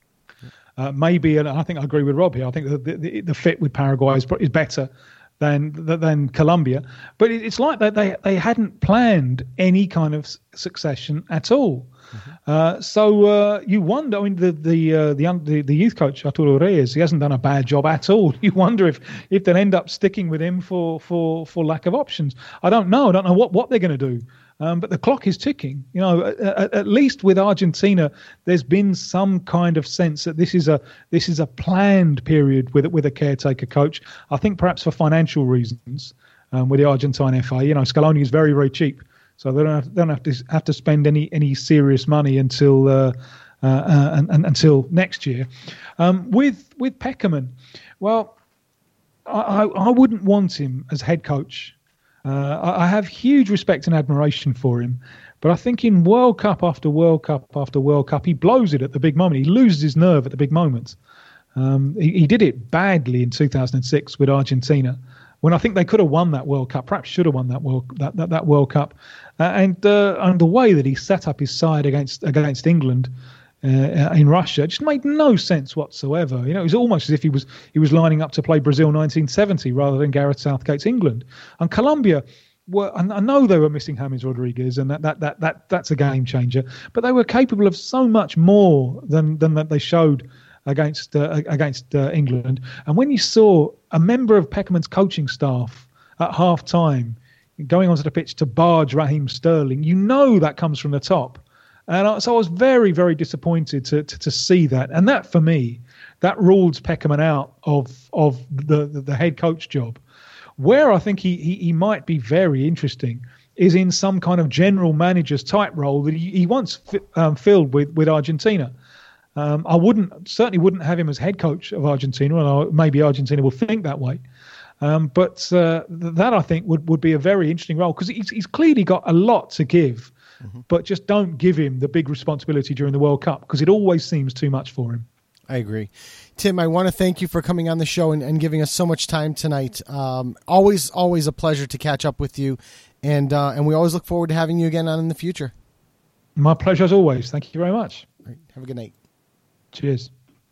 Uh, maybe, and I think I agree with Rob here. I think the the, the fit with Paraguay is, is better than than Colombia. But it, it's like that they they hadn't planned any kind of succession at all. Mm-hmm. Uh, so uh, you wonder. I mean, the the, uh, the the the youth coach Arturo Reyes, he hasn't done a bad job at all. You wonder if if they'll end up sticking with him for for for lack of options. I don't know. I don't know what what they're going to do. Um, but the clock is ticking. You know, at, at least with Argentina, there's been some kind of sense that this is a this is a planned period with with a caretaker coach. I think perhaps for financial reasons, um, with the Argentine F A. You know, Scaloni is very very cheap, so they don't have, they don't have to have to spend any any serious money until uh, uh, uh, and, and, until next year. Um, with with Peckerman, well, I, I, I wouldn't want him as head coach. Uh, I have huge respect and admiration for him, but I think in World Cup after World Cup after World Cup, he blows it at the big moment. He loses his nerve at the big moments. Um, he, he did it badly in two thousand six with Argentina, when I think they could have won that World Cup, perhaps should have won that World that that, that World Cup. Uh, and uh, and the way that he set up his side against against England uh, in Russia just made no sense whatsoever. You know, it was almost as if he was he was lining up to play Brazil nineteen seventy rather than Gareth Southgate's England. And Colombia were, and I know they were missing James Rodriguez, and that that that that that's a game changer. But they were capable of so much more than than that they showed against uh, against uh, England. And when you saw a member of Peckerman's coaching staff at half time going onto the pitch to barge Raheem Sterling, you know that comes from the top. And I, so I was very, very disappointed to, to to see that. And that, for me, that rules Peckerman out of of the, the, the head coach job. Where I think he, he, he might be very interesting is in some kind of general manager's type role that he, he once fi- um, filled with, with Argentina. Um, I wouldn't certainly wouldn't have him as head coach of Argentina, and maybe Argentina will think that way. Um, but uh, that, I think, would, would be a very interesting role, because he's, he's clearly got a lot to give. Mm-hmm. But just don't give him the big responsibility during the World Cup, because it always seems too much for him. I agree. Tim, I want to thank you for coming on the show and, and giving us so much time tonight. Um, always, always a pleasure to catch up with you, and uh, and we always look forward to having you again on in the future. My pleasure as always. Thank you very much. Right. Have a good night. Cheers.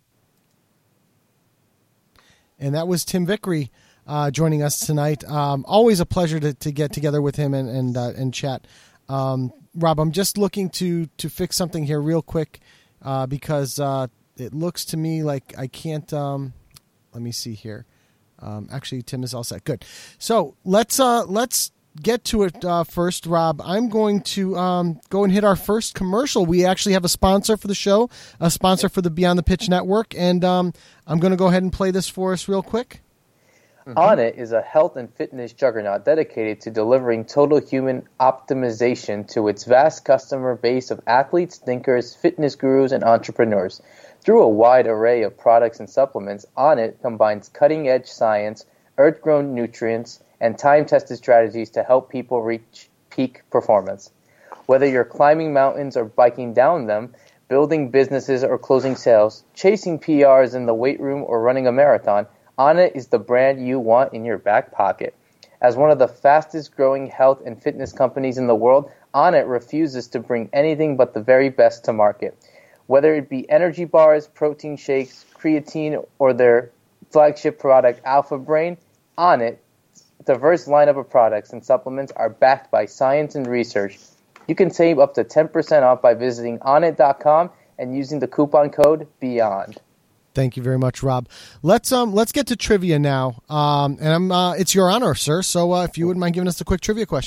And that was Tim Vickery uh, joining us tonight. Um, always a pleasure to, to get together with him and and, uh, and chat. Um, Rob, I'm just looking to to fix something here real quick uh, because uh, it looks to me like I can't. Um, let me see here. Um, actually, Tim is all set. Good. So let's uh, let's get to it uh, first, Rob. I'm going to um, go and hit our first commercial. We actually have a sponsor for the show, a sponsor for the Beyond the Pitch Network, and um, I'm going to go ahead and play this for us real quick. Mm-hmm. Onnit is a health and fitness juggernaut dedicated to delivering total human optimization to its vast customer base of athletes, thinkers, fitness gurus, and entrepreneurs. Through a wide array of products and supplements, Onnit combines cutting-edge science, earth-grown nutrients, and time-tested strategies to help people reach peak performance. Whether you're climbing mountains or biking down them, building businesses or closing sales, chasing P Rs in the weight room or running a marathon, Onnit is the brand you want in your back pocket. As one of the fastest growing health and fitness companies in the world, Onnit refuses to bring anything but the very best to market. Whether it be energy bars, protein shakes, creatine, or their flagship product, Alpha Brain, Onnit's diverse lineup of products and supplements are backed by science and research. You can save up to ten percent off by visiting onnit dot com and using the coupon code BEYOND. Thank you very much, Rob. Let's um let's get to trivia now. Um, and I'm uh, it's your honor, sir. So uh, if you wouldn't mind giving us a quick trivia question.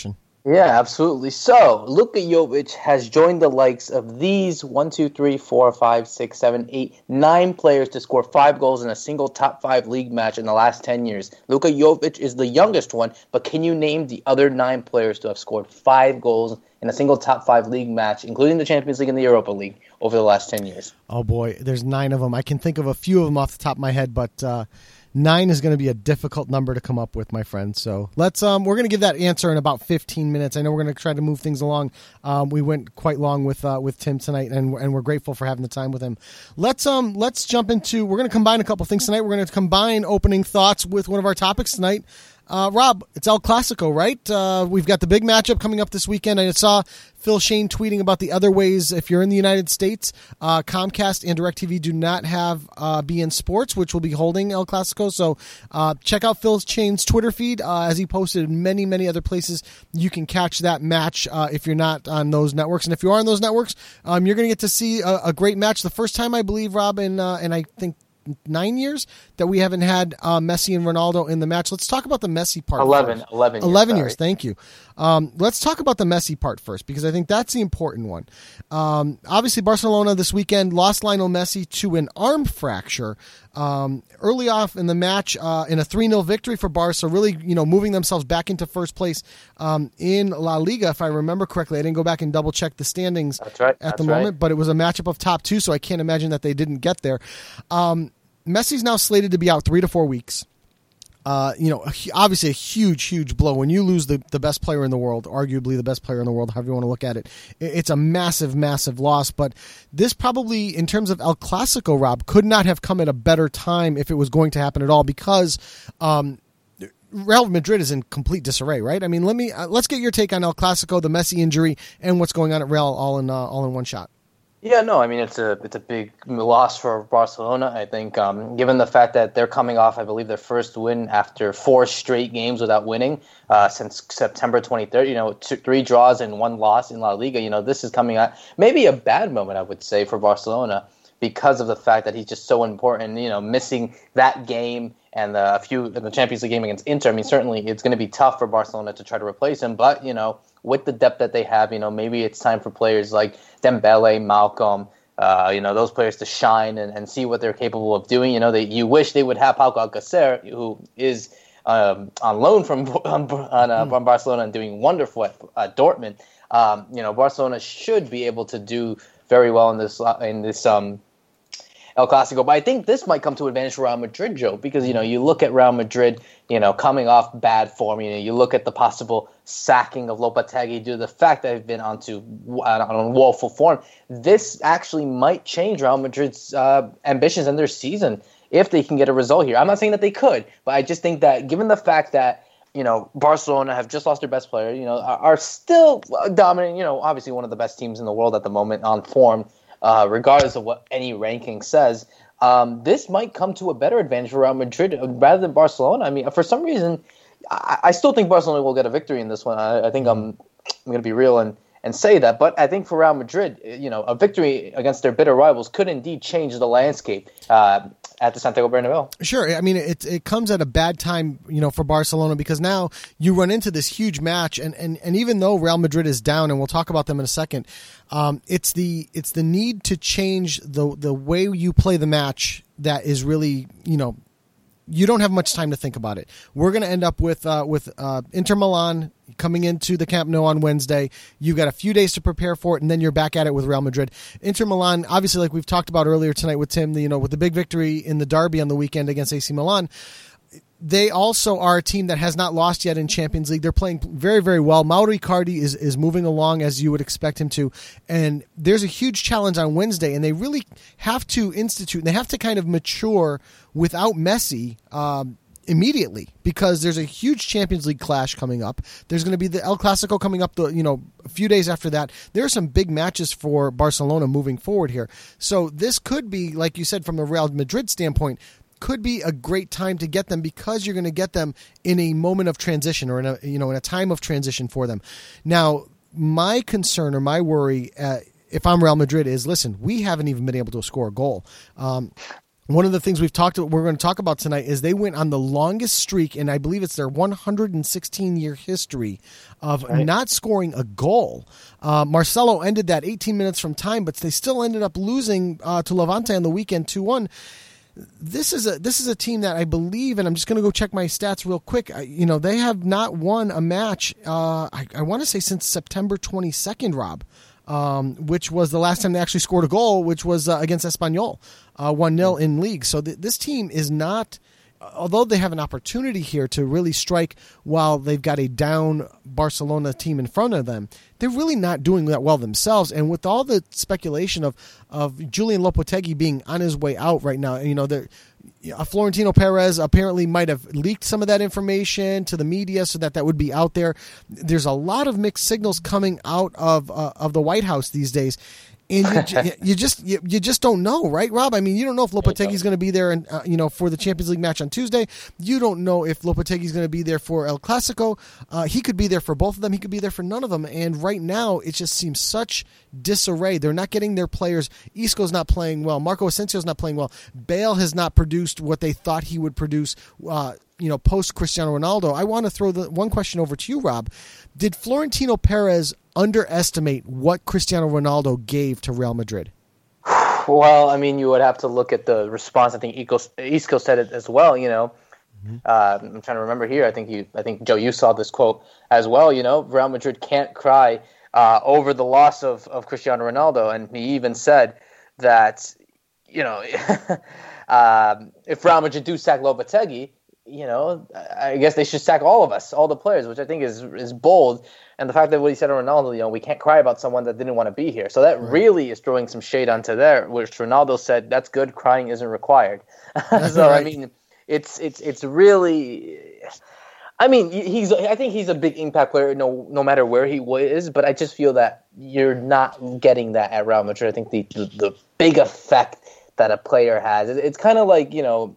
Yeah, absolutely. So, Luka Jovic has joined the likes of these one, two, three, four, five, six, seven, eight, nine players to score five goals in a single top five league match in the last ten years. Luka Jovic is the youngest one, but can you name the other nine players to have scored five goals in a single top five league match, including the Champions League and the Europa League, over the last ten years? Oh, boy, there's nine of them. I can think of a few of them off the top of my head, but uh, nine is going to be a difficult number to come up with, my friend. So let's um, we're going to give that answer in about fifteen minutes. I know we're going to try to move things along. Um, we went quite long with uh, with Tim tonight, and and we're grateful for having the time with him. Let's um let's jump into. We're going to combine a couple things tonight. We're going to combine opening thoughts with one of our topics tonight. Uh, Rob, it's El Clasico, right? Uh, we've got the big matchup coming up this weekend. I saw Phil Shane tweeting about the other ways. If you're in the United States, uh, Comcast and DirecTV do not have uh, B N Sports, which will be holding El Clasico. So uh, check out Phil Shane's Twitter feed uh, as he posted in many, many other places. You can catch that match uh, if you're not on those networks. And if you are on those networks, um, you're going to get to see a, a great match. The first time, I believe, Rob, and, uh, and I think nine years that we haven't had uh, Messi and Ronaldo in the match. Let's talk about the Messi part. Eleven, first. eleven, eleven years. years. Thank you. Um, let's talk about the Messi part first, because I think that's the important one. Um, obviously, Barcelona this weekend lost Lionel Messi to an arm fracture um, early off in the match uh, in a three nil victory for Barca. Really, you know, moving themselves back into first place um, in La Liga, if I remember correctly. I didn't go back and double check the standings that's right. at that's the moment, right. but it was a matchup of top two, so I can't imagine that they didn't get there. Um, Messi's now slated to be out three to four weeks. Uh, you know, obviously a huge, huge blow. When you lose the, the best player in the world, arguably the best player in the world, however you want to look at it, it's a massive, massive loss. But this probably, in terms of El Clasico, Rob, could not have come at a better time if it was going to happen at all, because um, Real Madrid is in complete disarray, right? I mean, let me uh, let's get your take on El Clasico, the Messi injury, and what's going on at Real all in uh, all in one shot. Yeah, no, I mean, it's a it's a big loss for Barcelona, I think, um, given the fact that they're coming off, I believe, their first win after four straight games without winning uh, since September twenty-third. You know, two, three draws and one loss in La Liga. You know, this is coming at maybe a bad moment, I would say, for Barcelona, because of the fact that he's just so important. You know, missing that game and the, a few the Champions League game against Inter. I mean, certainly it's going to be tough for Barcelona to try to replace him, but, you know, with the depth that they have, you know, maybe it's time for players like Dembele, Malcolm, uh, you know, those players to shine and, and see what they're capable of doing. You know, they, you wish they would have Pau Alcacer, who is um, on loan from on, uh, from Barcelona and doing wonderful at uh, Dortmund. Um, you know, Barcelona should be able to do very well in this in this um, El Clasico. But I think this might come to advantage for Real Madrid, Joe, because, you know, you look at Real Madrid, you know, coming off bad form. You know, you look at the possible sacking of Lopetegui due to the fact that they've been onto on woeful form. This actually might change Real Madrid's uh, ambitions and their season if they can get a result here. I'm not saying that they could, but I just think that given the fact that, you know, Barcelona have just lost their best player, you know, are, are still dominant, you know, obviously one of the best teams in the world at the moment on form, uh, regardless of what any ranking says. Um, this might come to a better advantage for Real Madrid rather than Barcelona. I mean, for some reason, I, I still think Barcelona will get a victory in this one. I, I think I'm, I'm going to be real and, and say that. But I think for Real Madrid, you know, a victory against their bitter rivals could indeed change the landscape uh, at the Santiago Bernabeu. Sure. I mean, it it comes at a bad time, you know, for Barcelona, because now you run into this huge match, and, and, and even though Real Madrid is down, and we'll talk about them in a second, um, it's the it's the need to change the the way you play the match that is really, you know, you don't have much time to think about it. We're going to end up with uh, with uh, Inter Milan coming into the Camp Nou on Wednesday. You've got a few days to prepare for it, and then you're back at it with Real Madrid. Inter Milan, obviously, like we've talked about earlier tonight with Tim, the, you know, with the big victory in the derby on the weekend against A C Milan, they also are a team that has not lost yet in Champions League. They're playing very, very well. Mauro Icardi is, is moving along as you would expect him to. And there's a huge challenge on Wednesday, and they really have to institute, and they have to kind of mature without Messi um, immediately, because there's a huge Champions League clash coming up. There's going to be the El Clasico coming up the, you know, a few days after that. There are some big matches for Barcelona moving forward here. So this could be, like you said, from the Real Madrid standpoint, could be a great time to get them, because you're going to get them in a moment of transition, or in a, you know, in a time of transition for them. Now, my concern or my worry, uh, if I'm Real Madrid, is, listen, we haven't even been able to score a goal. Um, one of the things we've talked we're going to talk about tonight is they went on the longest streak, and I believe it's their one hundred sixteen year history of right. not scoring a goal. Uh, Marcelo ended that eighteen minutes from time, but they still ended up losing uh, to Levante on the weekend two one. This is a this is a team that I believe, and I'm just going to go check my stats real quick. I, you know, they have not won a match. Uh, I, I want to say since September twenty-second, Rob. Um, which was the last time they actually scored a goal, which was uh, against Espanyol, uh, one nil in league. So th- this team is not, although they have an opportunity here to really strike while they've got a down Barcelona team in front of them, they're really not doing that well themselves. And with all the speculation of, of Julian Lopetegui being on his way out right now, you know, they're, Uh, Florentino Perez apparently might have leaked some of that information to the media so that that would be out there. There's a lot of mixed signals coming out of uh, of the White House these days, and you, you just you, you just don't know, right, Rob? I mean, you don't know if Lopetegui's going to be there, and uh, you know, for the Champions League match on Tuesday. You don't know if Lopetegui's going to be there for El Clasico. Uh, he could be there for both of them. He could be there for none of them. And right now, it just seems such disarray. They're not getting their players. Isco's not playing well. Marco Asensio's not playing well. Bale has not produced what they thought he would produce. Uh, you know, post Cristiano Ronaldo. I want to throw the one question over to you, Rob. Did Florentino Perez underestimate what Cristiano Ronaldo gave to Real Madrid? Well, I mean, you would have to look at the response. I think Isco said it as well. You know, mm-hmm. uh, I'm trying to remember here. I think you, I think Joe, you saw this quote as well. You know, Real Madrid can't cry uh, over the loss of, of Cristiano Ronaldo, and he even said that, you know, uh, if Real Madrid do sack Lopetegui, you know, I guess they should sack all of us, all the players, which I think is is bold. And the fact that what he said to Ronaldo, you know, we can't cry about someone that didn't want to be here. So that right. really is throwing some shade onto there, which Ronaldo said, that's good, crying isn't required. so, right. I mean, it's it's it's really... I mean, he's. I think he's a big impact player no no matter where he is, but I just feel that you're not getting that at Real Madrid. I think the, the, the big effect that a player has, it's kind of like, you know,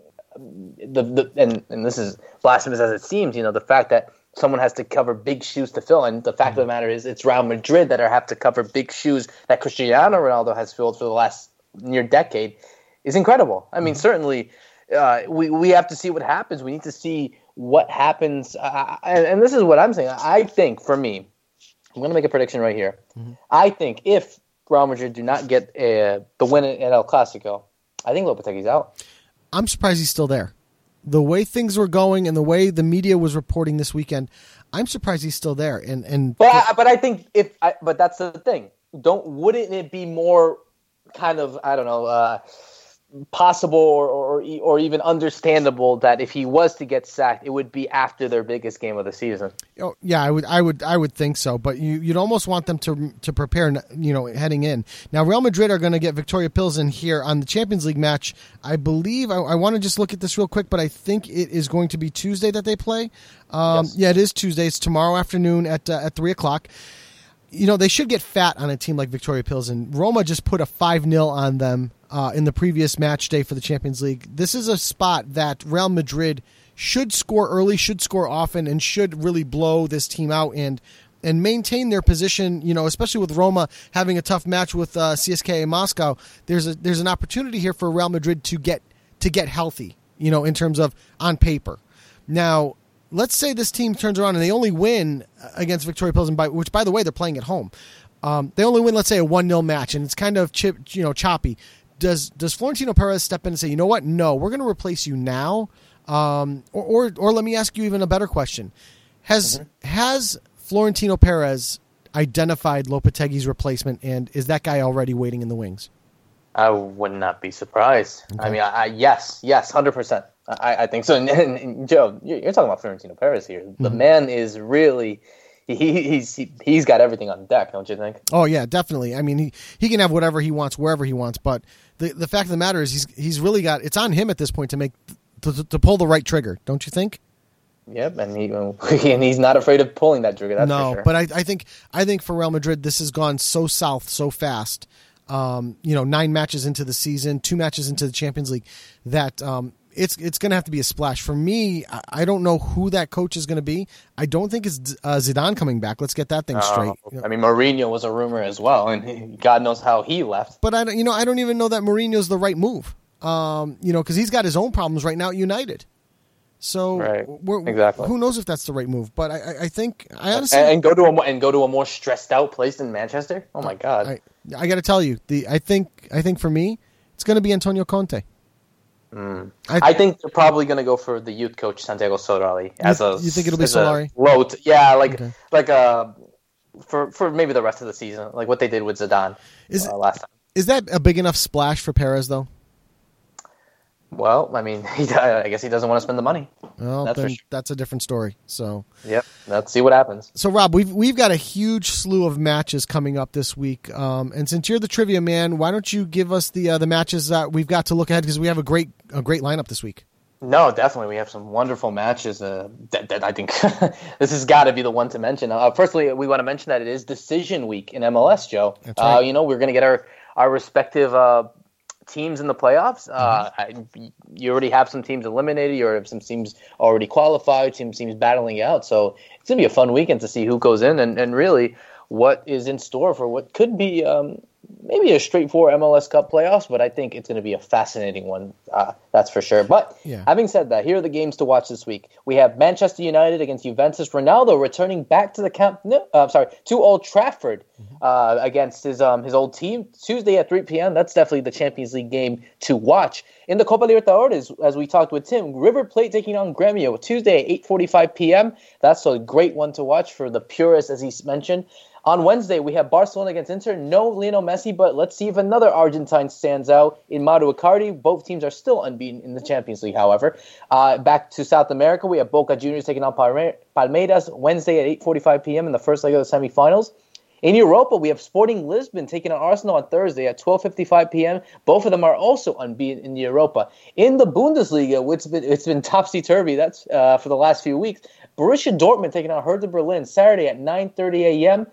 the, the and, and this is blasphemous as it seems, you know, the fact that someone has to cover big shoes to fill, and the fact mm-hmm. of the matter is it's Real Madrid that are have to cover big shoes that Cristiano Ronaldo has filled for the last near decade is incredible. I mean, mm-hmm. certainly uh, we, we have to see what happens. We need to see what happens, uh, and, and this is what I'm saying. I think, for me, I'm going to make a prediction right here. Mm-hmm. I think if Real Madrid do not get uh, the win at El Clasico, I think Lopetegui's out. I'm surprised he's still there. The way things were going and the way the media was reporting this weekend, I'm surprised he's still there. And and but I, but I think if I, but that's the thing. Don't wouldn't it be more kind of I don't know uh, possible or, or or even understandable that if he was to get sacked, it would be after their biggest game of the season? Oh, yeah, I would I would I would think so. But you, you'd almost want them to to prepare, you know, heading in. Now, Real Madrid are going to get Victoria Pilsen here on the Champions League match. I believe I, I want to just look at this real quick, but I think it is going to be Tuesday that they play. Um, yes. Yeah, it is Tuesday. It's tomorrow afternoon at uh, at three o'clock. You know, they should get fat on a team like Victoria Pilsen. Roma just put a five nil on them uh, in the previous match day for the Champions League. This is a spot that Real Madrid should score early, should score often, and should really blow this team out and and maintain their position, you know, especially with Roma having a tough match with uh, C S K A Moscow. There's a there's an opportunity here for Real Madrid to get to get healthy, you know, in terms of on paper. Now, let's say this team turns around and they only win against Victoria Pilsen, by, which, by the way, they're playing at home. Um, they only win, let's say, a one nil match, and it's kind of chip, you know, choppy. Does does Florentino Perez step in and say, you know what? No, we're going to replace you now? Um, or, or or let me ask you even a better question. Has mm-hmm. has Florentino Perez identified Lopetegui's replacement, and is that guy already waiting in the wings? I would not be surprised. Okay. I mean, I, I, yes, yes, one hundred percent. I, I think so. And, and, and Joe, you're talking about Florentino Perez here. The mm-hmm. man is really, he, he's he, he's got everything on deck, don't you think? Oh, yeah, definitely. I mean, he, he can have whatever he wants, wherever he wants. But the the fact of the matter is he's he's really got, it's on him at this point to make, to, to pull the right trigger, don't you think? Yep, and he and he's not afraid of pulling that trigger, that's no, for sure. but I, I think I think for Real Madrid, this has gone so south so fast. Um, you know, nine matches into the season, two matches into the Champions League, that um, it's it's going to have to be a splash. For me, I, I don't know who that coach is going to be. I don't think it's uh, Zidane coming back. Let's get that thing straight. Uh, I mean, Mourinho was a rumor as well, and God knows how he left. But I don't, you know, I don't even know that Mourinho's the right move. Um, you know, because he's got his own problems right now at United. So right. we're, exactly. who knows if that's the right move? But I, I, I think I honestly and, and go to a more, and go to a more stressed out place than Manchester. Oh my God! I, I got to tell you, the I think I think for me, it's going to be Antonio Conte. Mm. I, I think they're probably going to go for the youth coach Santiago Solari as you, a. You think it'll be as Solari? Low, t- yeah, like okay. like uh for for maybe the rest of the season, like what they did with Zidane is, uh, last time. Is that a big enough splash for Perez though? Well, I mean, he, I guess he doesn't want to spend the money. Well, that's, then for sure. that's a different story. So, yep, let's see what happens. So, Rob, we've we've got a huge slew of matches coming up this week, um, and since you're the trivia man, why don't you give us the uh, the matches that we've got to look ahead because we have a great a great lineup this week. No, definitely, we have some wonderful matches. Uh, that, that I think this has got to be the one to mention. Uh, firstly, we want to mention that it is decision week in M L S, Joe. That's right. Uh, you know, we're going to get our our respective. Uh, teams in the playoffs. Uh, Mm-hmm. I, you already have some teams eliminated. You already have some teams already qualified. Some teams battling out. So it's gonna be a fun weekend to see who goes in and, and really what is in store for what could be um, maybe a straightforward M L S Cup playoffs. But I think it's going to be a fascinating one. Uh, that's for sure. But yeah. having said that, here are the games to watch this week. We have Manchester United against Juventus. Ronaldo returning back to the camp. No, uh, sorry, to Old Trafford. Uh, against his um, his old team Tuesday at three p.m. That's definitely the Champions League game to watch. In the Copa Libertadores, as we talked with Tim, River Plate taking on Gremio Tuesday at eight forty-five p.m. That's a great one to watch for the purists, as he mentioned. On Wednesday, we have Barcelona against Inter. No Lionel Messi, but let's see if another Argentine stands out in Mauro Icardi. Both teams are still unbeaten in the Champions League, however. Uh, back to South America, we have Boca Juniors taking on Palmeiras Wednesday at eight forty-five p.m. in the first leg of the semifinals. In Europa, we have Sporting Lisbon taking on Arsenal on Thursday at twelve fifty-five p.m. Both of them are also unbeaten in Europa. In the Bundesliga, which it's been, it's been topsy-turvy that's uh, for the last few weeks, Borussia Dortmund taking on Hertha Berlin Saturday at nine thirty a.m.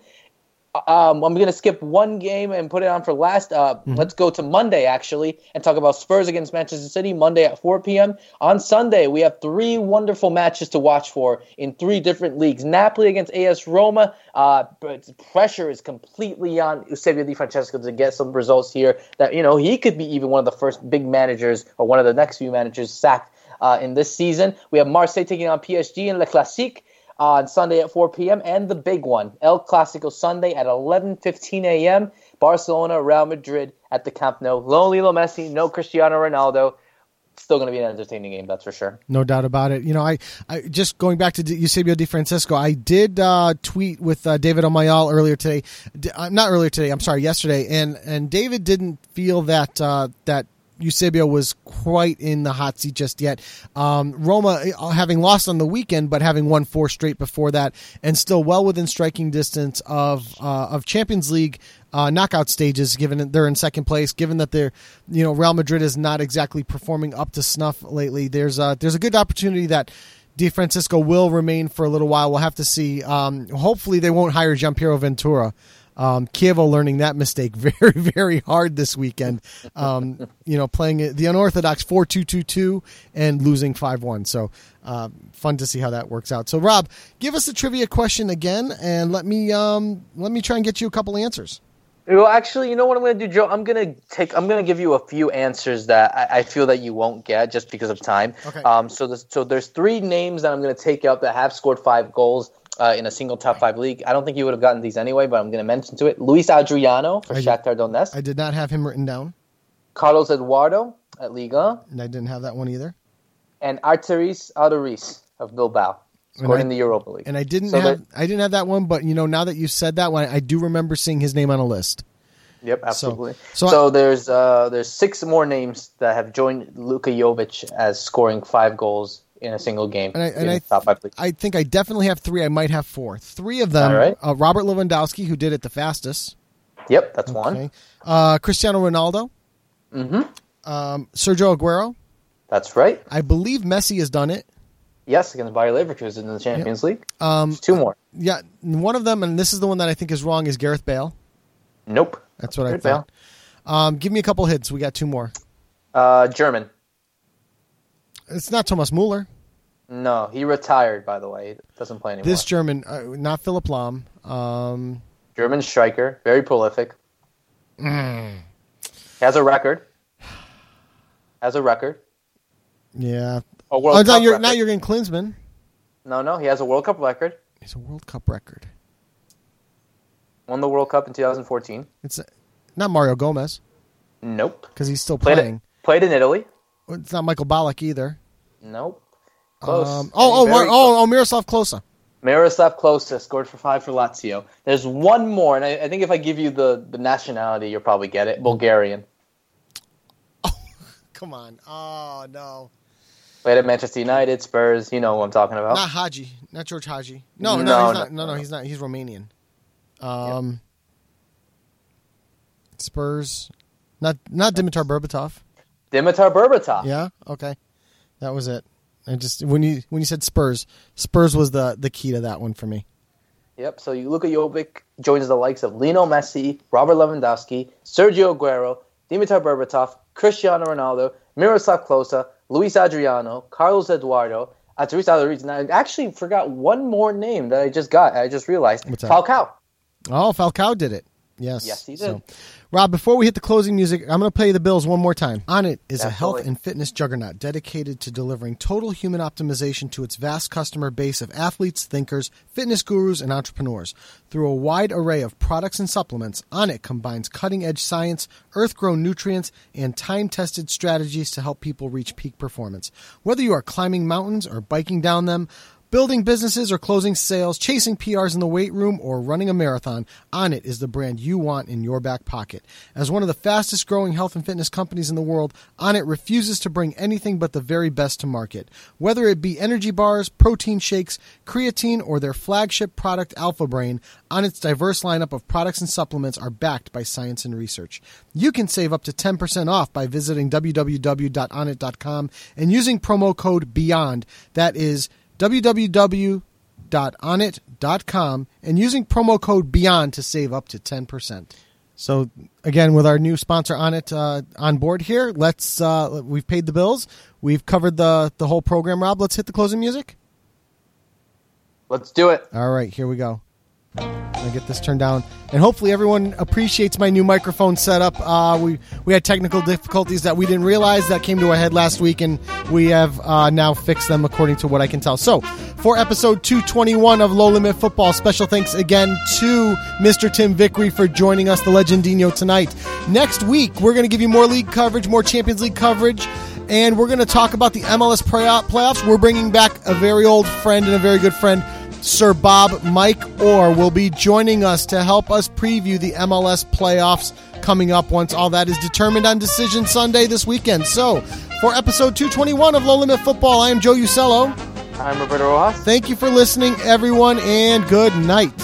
Um, I'm going to skip one game and put it on for last. Uh, mm-hmm. Let's go to Monday, actually, and talk about Spurs against Manchester City, Monday at four p.m. On Sunday, we have three wonderful matches to watch for in three different leagues. Napoli against A S Roma. Uh, but pressure is completely on Eusebio Di Francesco to get some results here. That, you know, he could be even one of the first big managers or one of the next few managers sacked uh, in this season. We have Marseille taking on P S G in Le Classique on Sunday at four p.m. and the big one, El Clásico Sunday at eleven fifteen a.m. Barcelona, Real Madrid at the Camp Nou. No Lionel Messi, no Cristiano Ronaldo. Still going to be an entertaining game, that's for sure. No doubt about it. You know, I, I just going back to Eusebio Di Francesco, I did uh, tweet with uh, David Omayal earlier today. D- uh, not earlier today, I'm sorry, yesterday. And and David didn't feel that uh, that Eusebio was quite in the hot seat just yet. Um, Roma having lost on the weekend, but having won four straight before that, and still well within striking distance of uh, of Champions League uh, knockout stages. Given that they're in second place, given that they're, you know, Real Madrid is not exactly performing up to snuff lately. There's a, there's a good opportunity that Di Francesco will remain for a little while. We'll have to see. Um, hopefully, they won't hire Gianpiero Ventura. Um, Chievo learning that mistake very, very hard this weekend. Um, you know, playing the unorthodox four two two two and losing five one. So uh, fun to see how that works out. So, Rob, give us a trivia question again, and let me um, let me try and get you a couple answers. Well, actually, you know what I'm going to do, Joe? I'm going to take. I'm going to give you a few answers that I, I feel that you won't get just because of time. Okay. Um. So, this, so there's three names that I'm going to take out that have scored five goals uh, in a single top five league. I don't think you would have gotten these anyway, but I'm going to mention to it. Luis Adriano for I Shakhtar Donetsk. I did not have him written down. Carlos Eduardo at Liga. And I didn't have that one either. And Arturis Aduriz of Bilbao. Scored I, in the Europa League. And I didn't so have I didn't have that one, but you know, now that you said that one, I do remember seeing his name on a list. Yep, absolutely. So, so, so I, there's uh, there's six more names that have joined Luka Jovic as scoring five goals in a single game. And I, and I, top five league. I think I definitely have three. I might have four. Three of them. All right. uh, Robert Lewandowski, who did it the fastest. Yep, that's okay. one. Uh, Cristiano Ronaldo. Mm-hmm. Um, Sergio Aguero. That's right. I believe Messi has done it. Yes, against Bayer Leverkusen in the Champions yep. League. Um, two more. Yeah, one of them, and this is the one that I think is wrong, is Gareth Bale. Nope. That's what Gareth I thought. Um, give me a couple hits. We got two more. Uh, German. It's not Thomas Muller. No, he retired, by the way. He doesn't play anymore. This German, uh, not Philipp Lahm. Um, German striker, very prolific. Mm. He has a record. has a record. Yeah. A World oh, Cup now you're record. now you're getting Klinsmann. No, no, he has a World Cup record. It's a World Cup record. Won the World Cup in two thousand fourteen. It's not Mario Gomez. Nope. Because he's still Played playing. It, played in Italy. It's not Michael Ballack either. Nope. Close. Um, oh, oh, Mar- oh, oh, Miroslav Klose. Miroslav Klose scored for five for Lazio. There's one more, and I, I think if I give you the, the nationality, you'll probably get it. Bulgarian. Oh, come on. Oh, no. Played at Manchester United, Spurs. You know who I'm talking about. Not Hadji. Not George Hadji. No, no, No, he's no, not. No, no, no. he's not. He's Romanian. Um, yep. Spurs. Not not Dimitar Berbatov. Dimitar Berbatov. Yeah. Okay. That was it. I just when you when you said Spurs, Spurs was the the key to that one for me. Yep. So you look at Jovic, joins the likes of Lionel Messi, Robert Lewandowski, Sergio Aguero, Dimitar Berbatov, Cristiano Ronaldo, Miroslav Klose, Luis Adriano, Carlos Eduardo, Arturito Alderweireld. And I actually forgot one more name that I just got. I just realized. What's that? Falcao. Oh, Falcao did it. Yes. Yes, he did. So, Rob, before we hit the closing music, I'm going to play the Bills one more time. On It is a health Absolutely. and fitness juggernaut dedicated to delivering total human optimization to its vast customer base of athletes, thinkers, fitness gurus, and entrepreneurs. Through a wide array of products and supplements, On It combines cutting-edge science, earth-grown nutrients, and time-tested strategies to help people reach peak performance. Whether you are climbing mountains or biking down them, building businesses or closing sales, chasing P Rs in the weight room, or running a marathon, On It is the brand you want in your back pocket. As one of the fastest growing health and fitness companies in the world, On It refuses to bring anything but the very best to market. Whether it be energy bars, protein shakes, creatine, or their flagship product Alpha Brain, On It's diverse lineup of products and supplements are backed by science and research. You can save up to ten percent off by visiting w w w dot on it dot com and using promo code BEYOND. That is w w w dot on it dot com and using promo code BEYOND to save up to ten percent. So, again, with our new sponsor On It uh, on board here, let's uh, we've paid the bills. We've covered the, the whole program, Rob. Let's hit the closing music. Let's do it. All right, here we go. I'm gonna get this turned down, and hopefully everyone appreciates my new microphone setup. Uh, we we had technical difficulties that we didn't realize that came to a head last week, and we have uh, now fixed them according to what I can tell. So, for episode two twenty-one of Low Limit Football, special thanks again to Mister Tim Vickery for joining us, the Legendino, tonight. Next week, we're going to give you more league coverage, more Champions League coverage, and we're going to talk about the M L S playoffs. We're bringing back a very old friend and a very good friend, Sir Bob Mike Orr, will be joining us to help us preview the M L S playoffs coming up once all that is determined on Decision Sunday this weekend. So, for episode two twenty-one of Low Limit Football, I am Joe Usello. I'm Roberto Rojas. Thank you for listening, everyone, and good night.